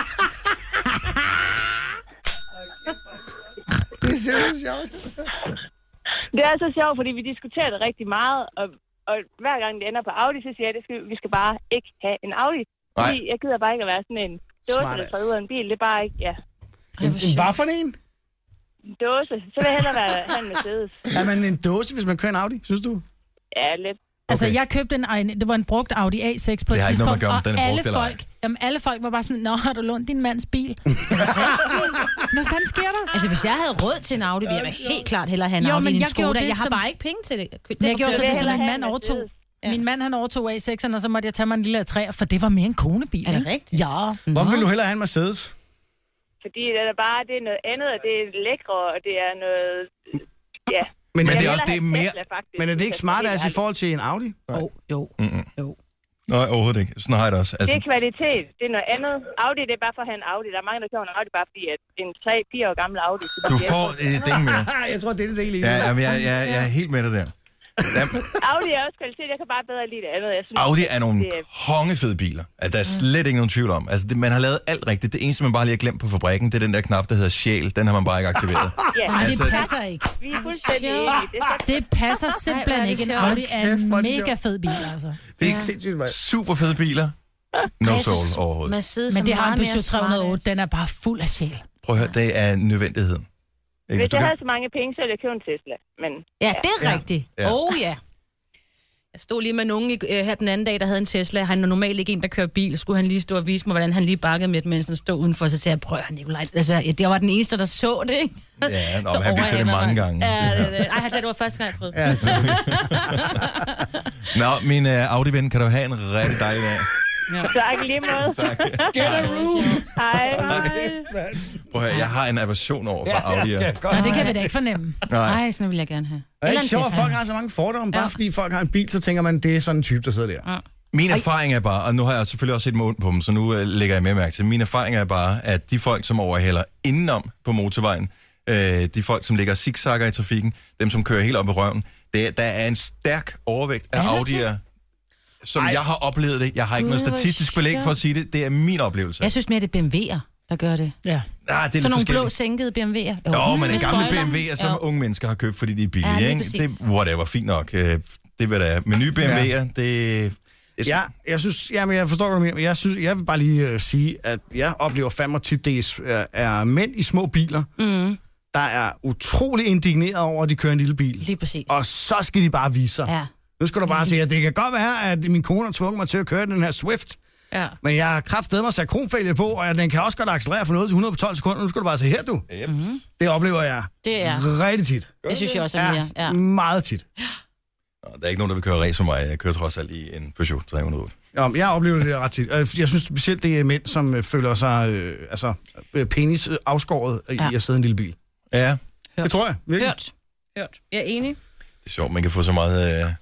det er simpelthen sjovt. Det er så sjovt, fordi vi diskuterer det rigtig meget, og, og hver gang det ender på Audi, så siger jeg, at vi skal bare ikke have en Audi. Fordi Nej. jeg gider bare ikke at være sådan en dåse, der tager ud af en bil. Det er bare ikke, ja. En, en hvad for en? En dåse. Så vil jeg hellere være have en Mercedes. Er man en dåse, hvis man kører en Audi, synes du? Ja, lidt. Okay. Altså, jeg købte en, det var en brugt Audi A seks på et tidspunkt, og brugt, alle, folk, jamen, alle folk var bare sådan, nå, har du lånt din mands bil? Hvad fanden sker der? Altså, hvis jeg havde råd til en Audi, ville jeg helt klart hellere have en jo, Audi men end en jeg Skoda. Det, jeg har som... bare ikke penge til det. det jeg gjorde så det, som min mand overtog. Ja. Min mand, han overtog A seks'eren, og så måtte jeg tage mig en lille A tre, for det var mere en konebil. Er det rigtigt? Ja. Hvorfor vil du hellere have en Mercedes? Fordi det er bare det er noget andet, og det er lækre, og det er noget... Ja. Men, men det er også det er mere... Tesla, men er det ikke smart altså i forhold til en Audi? Jo, oh, jo. Mm-mm. jo. Nej, overhovedet ikke. Sådan har jeg det også. Altså... Det er kvalitet. Det er noget andet. Audi, det er bare for at have en Audi. Der er mange, der køber en Audi, bare fordi at en tre fire år gammel Audi... Du får et ding med. Jeg tror, det er det helt ja, ja, jeg, jeg, jeg er helt med det der. Audi er også kvalitet. Jeg kan bare bedre lide det andet. Jeg synes, Audi er nogle det... kongefede biler. At der er slet ikke nogen tvivl om. Altså, det, man har lavet alt rigtigt. Det eneste, man bare lige har glemt på fabrikken, det er den der knap, der hedder sjæl. Den har man bare ikke aktiveret. ja, Nej, altså, det passer ikke. Vi er fuldstændig enige. Det, det passer simpelthen ikke. En Audi er en mega fed bil, altså. Det er super fede biler. No soul overhovedet. Men det har en Peugeot tre hundrede og otte. Den er bare fuld af sjæl. Prøv at høre, det er nødvendigheden. Hvis jeg kan... havde så mange penge, så ville jeg købe en Tesla. Men, ja, det er ja. rigtigt. Ja. Oh ja. Jeg stod lige med nogen i, øh, her den anden dag, der havde en Tesla. Han er normalt ikke en, der kører bil. Skulle han lige stå og vise mig, hvordan han lige bakkede med, mens han stod udenfor. Så sagde jeg, prøv at Nikolaj. Altså, ja, det var den eneste, der så det, ikke? Ja, nå, han viste det mange gange. Ja, det, det. Ej, han sagde, det var første gang, jeg prøvede. Ja, nå, min uh, Audi-ven, kan du have en rigtig dejlig dag. Ja. Tak, lige måde. Tak. Get a room. Hej. Prøv at høre, jeg har en aversion over for ja, Audi'er. Ja, ja, Nå, det kan vi da ikke fornemme. Nej, Nej sådan vil jeg gerne have. Det er ikke sjovt, at folk har så mange fordomme. Bare ja. fordi folk har en bil, så tænker man, det er sådan en type, der sidder der. Ja. Min erfaring er bare, og nu har jeg selvfølgelig også set mål på dem, så nu uh, lægger jeg mere mærke til. Min erfaring er bare, at de folk, som overhælder indenom på motorvejen, uh, de folk, som ligger zigzagger i trafikken, dem, som kører helt op i røven, det, der er en stærk overvægt af Audi'er, som Ej. jeg har oplevet det. Jeg har ikke God, noget statistisk belæg for at sige det. Det er min oplevelse. Jeg synes mere, det er B M W'er, der gør det. Ja. Ah, det er så nogle blå sænkede B M W'er. Jo, jo men en gamle B M W'er, som jo. unge mennesker har købt, fordi de er billige. Ja, ikke? Det er whatever, fint nok. Det vil det Men nye B M W'er, ja. det... Ja, jeg synes, jamen jeg forstår, hvad du mener, jeg synes, jeg vil bare lige uh, sige, at jeg oplever fandme tit, det er, er mænd i små biler, mm. der er utrolig indigneret over, at de kører en lille bil. Lige præcis. Og så skal de bare vise sig. Ja. Nu skal du bare sige, at det kan godt være, at min kone har tvunget mig til at køre den her Swift. Ja. Men jeg har kraftedeme mig sat kronfælge på, og den kan også godt accelerere fra noget til hundrede på tolv sekunder. Nu skal du bare se her, du. Yep. Mm-hmm. Det oplever jeg det er. rigtig tit. Det synes jeg også er mere. Ja. Meget tit. Nå, der er ikke nogen, der vil køre race for mig. Jeg kører trods alt i en Peugeot tre hundrede og otte. Ja, jeg oplever det ret tit. Jeg synes specielt, det er mænd, som føler sig øh, altså, penis afskåret ja. i at sidde i en lille bil. Ja. Hørt. Det tror jeg. Virkelig. Hørt. Hørt. Jeg er enig. Det er sjovt, man kan få så meget... Øh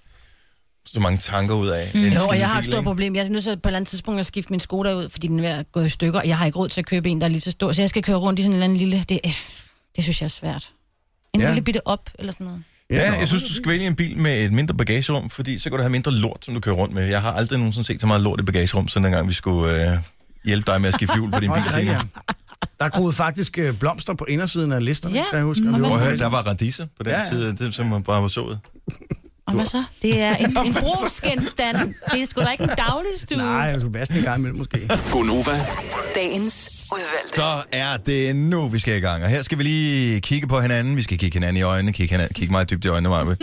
så mange tanker ud af. Mm. Jo, og jeg har et stort problem. Jeg er nødt til på et eller andet tidspunkt at skifte min Skoda ud, fordi den er ved at gå i stykker, og jeg har ikke råd til at købe en, der er lige så stor. Så jeg skal køre rundt i sådan en eller anden lille... Det, det synes jeg er svært. En ja. lille bitte op, eller sådan noget. Ja, jeg synes, du skal vælge en bil med et mindre bagagerum, fordi så kan du have mindre lort, som du kører rundt med. Jeg har aldrig nogensinde set så meget lort i bagagerum, så dengang vi skulle øh, hjælpe dig med at skifte hjul på din bil. Ja. Der groede faktisk øh, blomster på indersiden af listerne, ja. kan jeg huske. Mm, og høre, der var radisser på den ja, ja. side, det som bare var sået. Og hvad så? Det er en, en brugsgenstand. Det er sgu da ikke en dagligstue. Nej, jeg skulle vaske en gang imellem måske. Gonova. Dagens udvalgte. Så er det nu, vi skal i gang. Og her skal vi lige kigge på hinanden. Vi skal kigge hinanden i øjnene. Kigge, hinanden, kigge meget dybt i øjnene, Marve.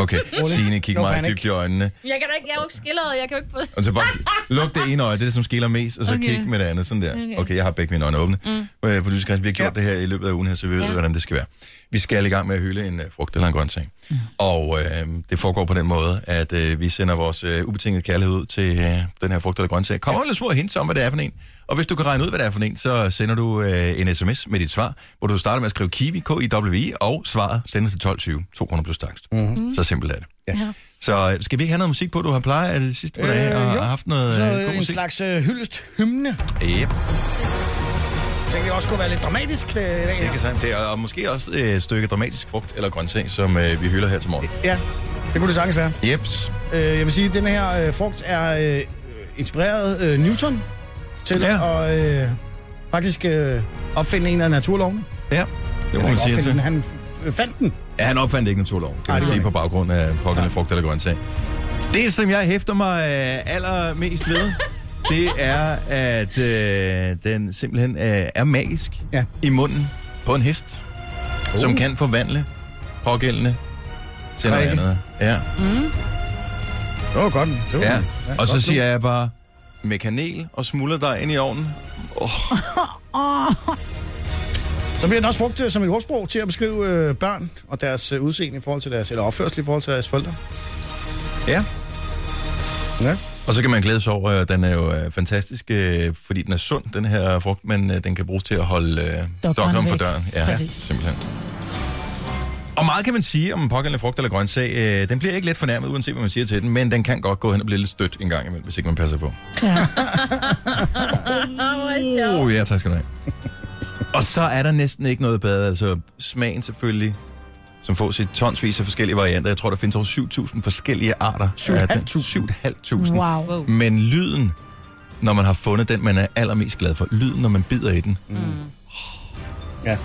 Okay, Signe, kig No mig panic. dybt i øjnene. Jeg kan da ikke, jeg er jo ikke skilleret, jeg kan jo ikke få... Og så bare luk det ene øje, det er det, som skiller mest, og så Okay. kig med det andet, sådan der. Okay. Okay, jeg har begge mine øjne åbne. Mm. Øh, Producer Christian, vi har gjort ja. det her i løbet af ugen her, så vi ved, ja. hvordan det skal være. Vi skal i gang med at hylde en uh, frugt eller en grøntsag. Mm. Og øh, det foregår på den måde, at øh, vi sender vores øh, ubetingede kærlighed ud til øh, den her frugt eller grøntsag. Kommer ja. lidt små hints om, hvad det er for en. Og hvis du kan regne ud, hvad det er for en, så sender du øh, en sms med dit svar, hvor du starter med at skrive Kiwi, K I W I, og svaret sendes til tolv tyve. to kroner plus takst. Mm-hmm. Så simpelt er det. Ja. Så skal vi ikke have noget musik på, du har plejet af det sidste par Øh, dage, og jo. har haft noget Så øh, god en musik? slags øh, hyldest hymne. Yep. Så det også kunne være lidt dramatisk øh, i dag. Det kan sandt. Det er og måske også et stykke dramatisk frugt eller grøntsag, som øh, vi hylder her til morgen. Ja, det kunne det sagtens være. Jeps. Øh, jeg vil sige, at den her øh, frugt er øh, inspireret øh, Newton til ja. at øh, faktisk øh, opfinde en af naturlovene. Ja, det må man sige til. Den, han f- fandt den. Ja, han opfandt ikke naturloven, kan Ej, man det sige, var på baggrund af pågældende frugt eller grøntsag. Det, som jeg hæfter mig øh, allermest ved, det er, at øh, den simpelthen øh, er magisk ja. i munden på en hest, uh. som kan forvandle pågældende til noget andet. Ja. Mm. Det var godt. Det var Ja. ja, Og så godt siger jeg bare, med kanel og smulderdej ind i ovnen. Oh. Så bliver den også brugt øh, som et ordsprog til at beskrive øh, børn og deres øh, udseende i forhold til deres, eller opførsel i forhold til deres forældre. Ja. Ja. Og så kan man glæde sig over, at den er jo øh, fantastisk, øh, fordi den er sund, den her frugt, men øh, den kan bruges til at holde øh, doktoren for døren. Ja, Præcis. simpelthen. Og meget kan man sige om en pågældende frugt eller grøntsag. Øh, den bliver ikke let fornærmet, uanset hvad man siger til den, men den kan godt gå hen og blive lidt stødt en gang imellem, hvis ikke man passer på. Ja. Oh, ja, tak skal du have. Og så er der næsten ikke noget bedre. Altså smagen selvfølgelig, som får sit tonsvis af forskellige varianter. Jeg tror, der findes over syv tusind forskellige arter. syv tusind fem hundrede. Wow. Men lyden, når man har fundet den, man er allermest glad for. Lyden, når man bider i den. Mm. Ja.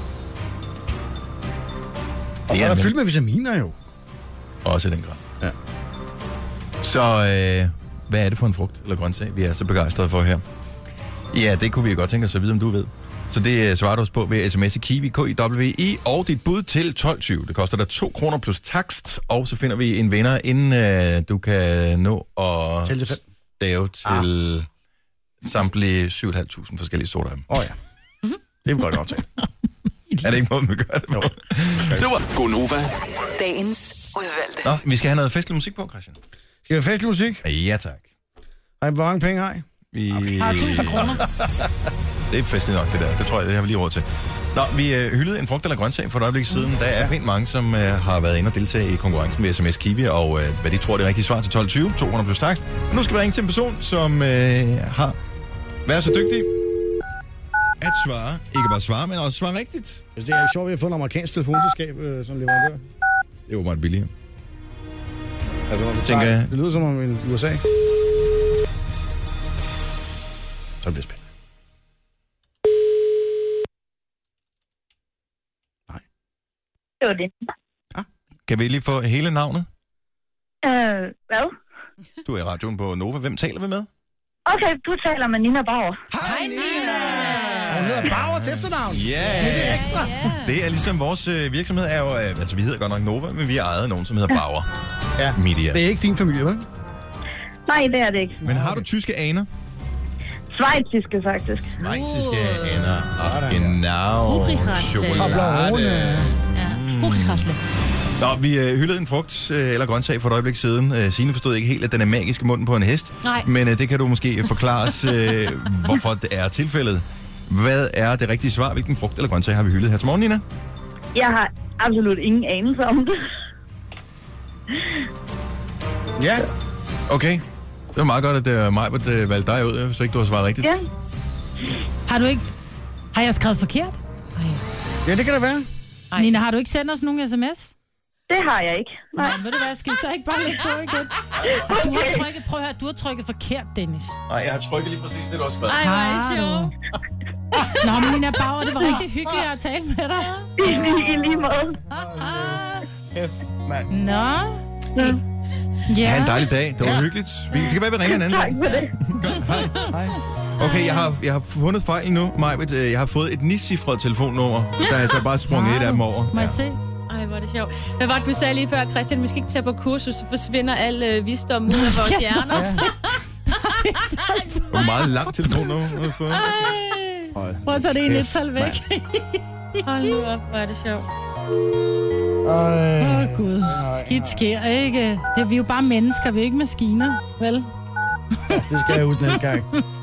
Og så er der fyldt med vitaminer jo. Også i den grad. Ja. Så øh, hvad er det for en frugt eller grøntsag, vi er så begejstrede for her? Ja, det kunne vi godt tænke os at vide, om du ved. Så det øh, svarer du os på ved sms'e Kiwi, K I W I, og dit bud til tolv tyve. Det koster dig to kroner plus takst, og så finder vi en vinder, inden øh, du kan nå at stave til ah. samtlige syv tusind fem hundrede forskellige sorter af dem. Åh oh, ja. Mm-hmm. Det er vi godt nok til. Er det ikke måde, man gør det på? Okay. Super. Godnova. Dagens udvalgte. Nå, vi skal have noget festlig musik på, Christian. Skal vi have festlig musik? Ja, tak. Har I hvor mange penge, har I? Vi... Okay. Har du tusind kroner? Det er festligt nok, det der. Det tror jeg, det har vi lige råd til. Nå, vi øh, hyldede en frugt eller grøntsag for et øjeblik siden. Der er pænt mange, som øh, har været inde og deltage i konkurrencen med sms Kiwi, og øh, hvad de tror, det er rigtige svar til tolv tyve, to hundrede plus takst. Nu skal vi ringe til en person, som øh, har været så dygtig at svare. Ikke bare svare, men også svare rigtigt. Det er sjovt, at vi har fået en amerikansk telefonselskab øh, som leverandør. Det er jo meget billigere. Altså, når vi Tænker tager, jeg- det lyder som om en U S A. Så bliver det spændende. Det var det. Kan vi lige få hele navnet? Øh, hvad? Du er i radioen på Nova. Hvem taler vi med? Okay, du taler med Nina Bauer. Hej Nina! Hun hedder Bauer til efternavn. Ja! Men det er ekstra. Det er ligesom vores øh, virksomhed er jo, øh, altså vi hedder godt nok Nova, men vi har ejet nogen, som hedder Bauer Ja. Media. Det er ikke din familie, vel? Nej, det er det ikke. Men har du tyske aner? Schweiziske, faktisk. Schweiziske aner. Og genau. Hurrigrasle. Chokolade. Ja. Hurrigrasle. Nå, vi øh, hyldede en frugt øh, eller grøntsag for et øjeblik siden. Øh, Signe forstod ikke helt, at den er magisk i munden på en hest. Nej. Men øh, det kan du måske forklare os, øh, hvorfor det er tilfældet. Hvad er det rigtige svar? Hvilken frugt eller grøntsag har vi hyldet her til morgen, Nina? Jeg har absolut ingen anelse om det. Ja. Okay. Det var meget godt, at uh, Majbert uh, valgte dig ud, så ikke du har svaret rigtigt. Ja. Har du ikke... Har jeg skrevet forkert? Ej. Ja, det kan det være. Ej. Nina, har du ikke sendt os nogen sms? Det har jeg ikke. Nej, ved du hvad, skal vi så ikke bare lægge på igen? Du har trykket, prøv at høre, du har trykket forkert, Dennis. Nej, jeg har trykket lige præcis det, du har skrevet. Ej, hvor er det sjovt. Nå, men Nina Bauer, det var rigtig hyggeligt at tale med dig. I lige, i lige måde. F, mand. Nå. Ja. Ja. Ha' en dejlig dag. Det var ja. hyggeligt. Vi, det kan være, vi ringer en anden Tak dag. for det. Godt. Hej. Hej. Okay, jeg har, jeg har fundet fejl nu, Majbet. Jeg har fået et niscifret telefonnummer. Der er altså bare sprunget et af dem over. Må jeg se? Ej, Ej, hvor er det sjovt. Hvad var det, du sagde lige før, Christian? Vi skal ikke tage på kursus, så forsvinder al øh, visdom ud af vores hjerner. Hvor meget lang telefon nu? Prøv at tage det ene et-tal væk. Hold nu op, hvor er det sjovt. Åh, oh, Gud. Skidt sker, ikke? Det er vi jo bare mennesker, vi er ikke maskiner, vel? Ja, det skal jeg huske næste gang.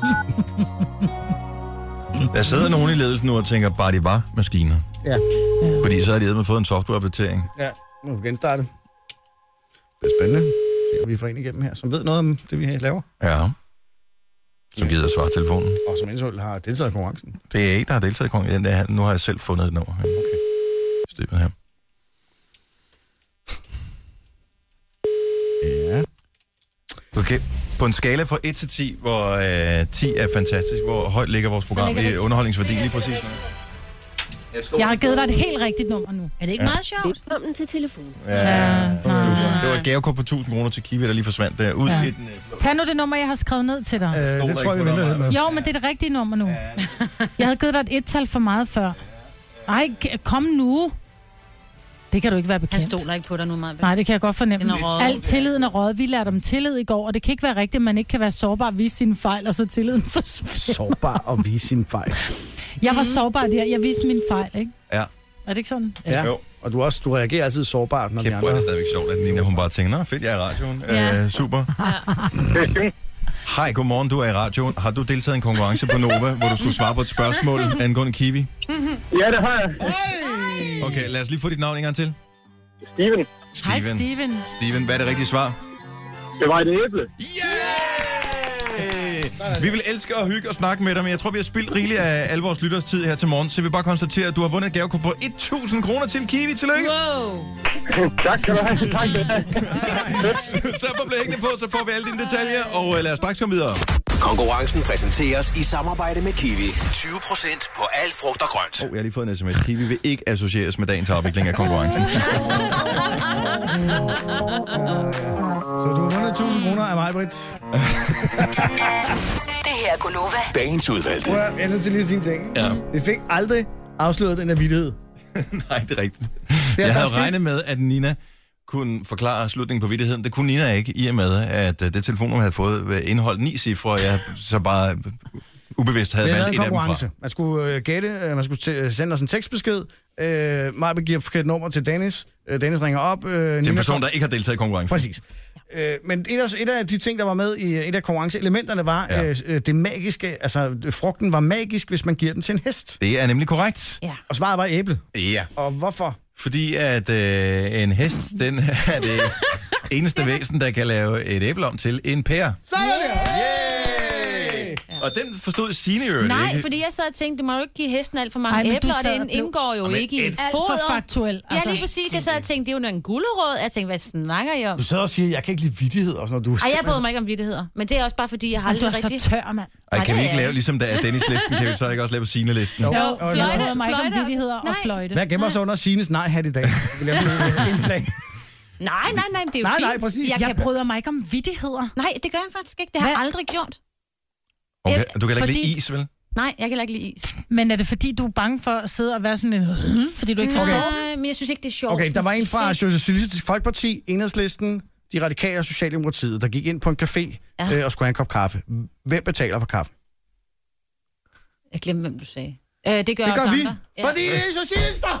Der sidder nogen i ledelsen nu og tænker, bare de var maskiner. Ja. Fordi så har de fået en softwareopdatering. Ja, nu kan vi genstarte. Det bliver spændende. Se, om vi får en igennem her, som ved noget om det, vi laver. Ja. Som gider at svare telefonen. Og som indsøgt har deltaget i konkurrencen. Det er ikke, der har deltaget i konkurrencen. Nu har jeg selv fundet et nummer. Okay. Steppen her. Ja. Okay. På en skala fra et til ti, hvor øh, ti er fantastisk, hvor højt ligger vores program i underholdningsværdi lige præcis nu? Jeg har givet dig et helt rigtigt nummer nu. Er det ikke Ja. meget sjovt? Velkommen til telefonen. Ja, ja. Det var et gavekort på tusind kroner til Kiwi, der lige forsvandt der ud Ja. i den. Tag nu det nummer, jeg har skrevet ned til dig. Øh, det tror jeg, vi venter lidt med. Jo, men det er det rigtige nummer nu. Jeg havde givet dig et et-tal for meget før. Ej, k- kom nu. Det kan du ikke være bekendt. Han stoler ikke på dig nu, meget. Nej, det kan jeg godt fornemme. Den er røget. Alt tilliden er røget. Vi lærte om tillid i går, og det kan ikke være rigtigt, at man ikke kan være sårbar og vise sine fejl, og så tilliden forsvinder. Sårbar og vise sine fejl. Jeg var sårbar der. Jeg viste mine fejl, ikke? Ja. Er det ikke sådan? Ja, jo. Og du, også, du reagerer altid sårbart, når Kæft, de hvor er andre... det stadigvæk sjovt, at Nina, hun bare tænker, nå fedt, jeg er i radioen. Ja. Øh, super. Ja. Hej, godmorgen, du er i radioen. Har du deltaget i en konkurrence på Nova, hvor du skulle svare på et spørgsmål angående Kiwi? Ja, det har jeg. Okay, lad os lige få dit navn en gang til. Steven. Hej, Steven. Steven, hvad er det rigtige svar? Det var et æble. Yeah! Vi vil elske at hygge og snakke med dig, men jeg tror, vi har spildt rigeligt af alle vores lytters tid her til morgen, så vi vil bare konstatere, at du har vundet et gavekort på tusind kroner til Kiwi. Tillykke! Wow. Tak skal du have. Tak skal du have. Så får blive hængende på, så får vi alle dine detaljer, og lad os straks komme videre. Konkurrencen præsenteres i samarbejde med Kiwi. tyve procent på alt frugt og grønt. Oh, jeg har lige fået en sms. Kiwi vil ikke associeres med dagens afvikling af konkurrencen. Så du har vundet tusind kroner af mig, Britt. Det her er Gunova. Dagens udvalgte. Prøv at, jeg er nødt til lige at sige en ting. Ja. Vi fik aldrig afsløret den her vittighed. Nej, det er rigtigt. er Jeg havde der sket- regnet med, at Nina kunne forklare slutningen på vittigheden. Det kunne Nina ikke, i og med, at uh, det telefonnummer havde fået indeholdt ni cifre, og jeg så bare uh, ubevidst havde Vi valgt havde et en af dem fra. konkurrence. Man skulle uh, gætte, uh, man skulle t- sende os en tekstbesked. Uh, Maja giver forkert nummer til Dennis. Uh, Dennis ringer op. Uh, Til en person, der ikke har deltaget i konkurrencen. Præcis. Uh, men et af, et af de ting, der var med i et af konkurrenceelementerne, var Ja. uh, det magiske. Altså, frugten var magisk, hvis man giver den til en hest. Det er nemlig korrekt. Ja. Og svaret var æble. Ja. Og hvorfor? Fordi at øh, en hest, den er det eneste væsen, der kan lave et æble om til en pære. Så er det! Yay! Og den forstod Signe jo Nej, ikke. fordi jeg sad og tænkte, du må jo ikke give hesten alt for mange Ej, men du æbler, og sad det og blev- indgår jo Jamen, ikke i et- et Alt foder. for faktuel. Ja, lige præcis. Jeg sad og tænkte, det er jo en gulerod. Jeg tænkte, hvad snakker I om? Du sidder og siger, jeg kan ikke lide vittigheder og sådan noget. Du er Ej, jeg simpelthen- bryder mig ikke om vittigheder. Men det er også bare, fordi jeg har Jamen, du aldrig er så rigtig... tør, mand. Ej, Nej, kan det vi er ikke jeg lave, ikke. ligesom der er Dennis-listen, kan vi så ikke også lave Signe-listen? Jo, Jo, jo, fløjte, Jeg bryder mig ikke om fløjte. vittigheder og Nej. fløjte. Hvad gemmer sig under Sines nej-hat i dag? Vi laver et indslag. Nej, nej, nej, det er jo Nej, fint. nej, præcis. Jeg Jeg kan... bryder mig ikke om vittigheder. Nej, det gør jeg faktisk ikke. Det har jeg Hvad? aldrig gjort. Okay, du kan heller ikke Fordi- lide is, vel? Nej, jeg kan heller ikke lide is. Men er det fordi, du er bange for at sidde og være sådan en... Fordi du ikke forstår? Nej, men jeg synes ikke, det er sjovt. Okay, der var en fra specielt. Socialistisk Folkeparti, Enhedslisten, De Radikale og Socialdemokratiet, der gik ind på en café Ja. øh, og skulle have en kop kaffe. Hvem betaler for kaffe? Jeg glemte, hvem du sagde. Øh, det gør, Det gør os vi, andre. fordi vi er socialister!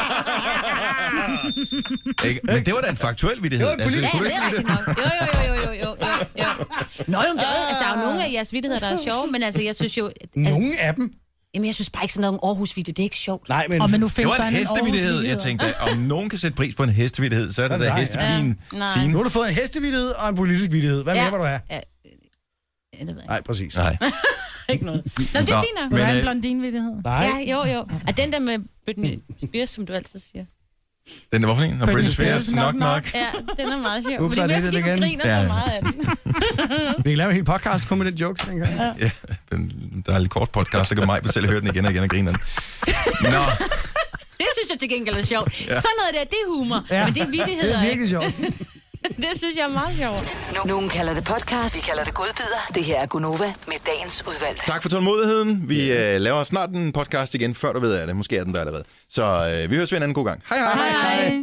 Ikke? Men det var da en faktuel vittighed. Det var en Ja, kunne du det ikke er lide rigtigt nok. Jo, jo, jo, jo, jo, jo, jo, jo. Nå, jo, men der, er- altså, der er jo nogle af jeres vittigheder, der er sjove, men altså, jeg synes jo... at- Nogle af dem. Jamen, jeg synes bare ikke sådan noget om Aarhus-video, det er ikke sjovt. Nej, men... Og men nu Det findes var der en en hestevittighed. Jeg tænkte, om nogen kan sætte pris på en hestevittighed, så er det Så er da det dig, hestepigen ja. Nej. Signe. Nu har du fået en hestevittighed og en politisk vittighed. Hvad Ja. mere vil du have? Ja, det ved jeg Nej, præcis. Nej. ikke noget. Nå, men det er Nå, fint nok. Vil du Men, have en øh, blondinvittighed? Nej. Ja, jo, jo. Og den der med Britney Spears, som du altid siger. Den der, hvorfor en? Når Britney Britney Spears, Spears, nok nok, nok. Ja, den er meget sjov. Ups, Men det I er mere, did fordi it du again. griner Ja. så meget af den. Vi kan lave en hel podcast kun med den joke, tænker jeg. Ja, den, der er en lidt kort podcast, så kan mig selv høre den igen og igen og grine den. Nå, Det synes jeg til gengæld er sjovt. Ja. Sådan noget der, det er humor. Ja. Men det er vittigheder. Det er virkelig ikke? sjovt. Det synes jeg er meget sjovt. No- Nogen kalder det podcast, vi kalder det godbider. Det her er Gunova med dagens udvalgte. Tak for tålmodigheden. Vi øh, laver snart en podcast igen, før du ved af det. Måske er den der allerede. Så øh, vi høres ved en anden god gang. Hej hej. Hej, hej.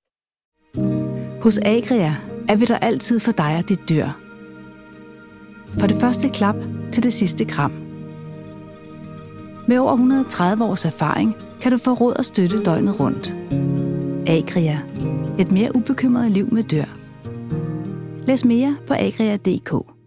Hos Agria er vi der altid for dig og dit dyr. Fra det første klap til det sidste kram. Med over et hundrede og tredive års erfaring kan du få råd og støtte døgnet rundt. Agria. Et mere ubekymret liv med dyr. Læs mere på agria punktum d k.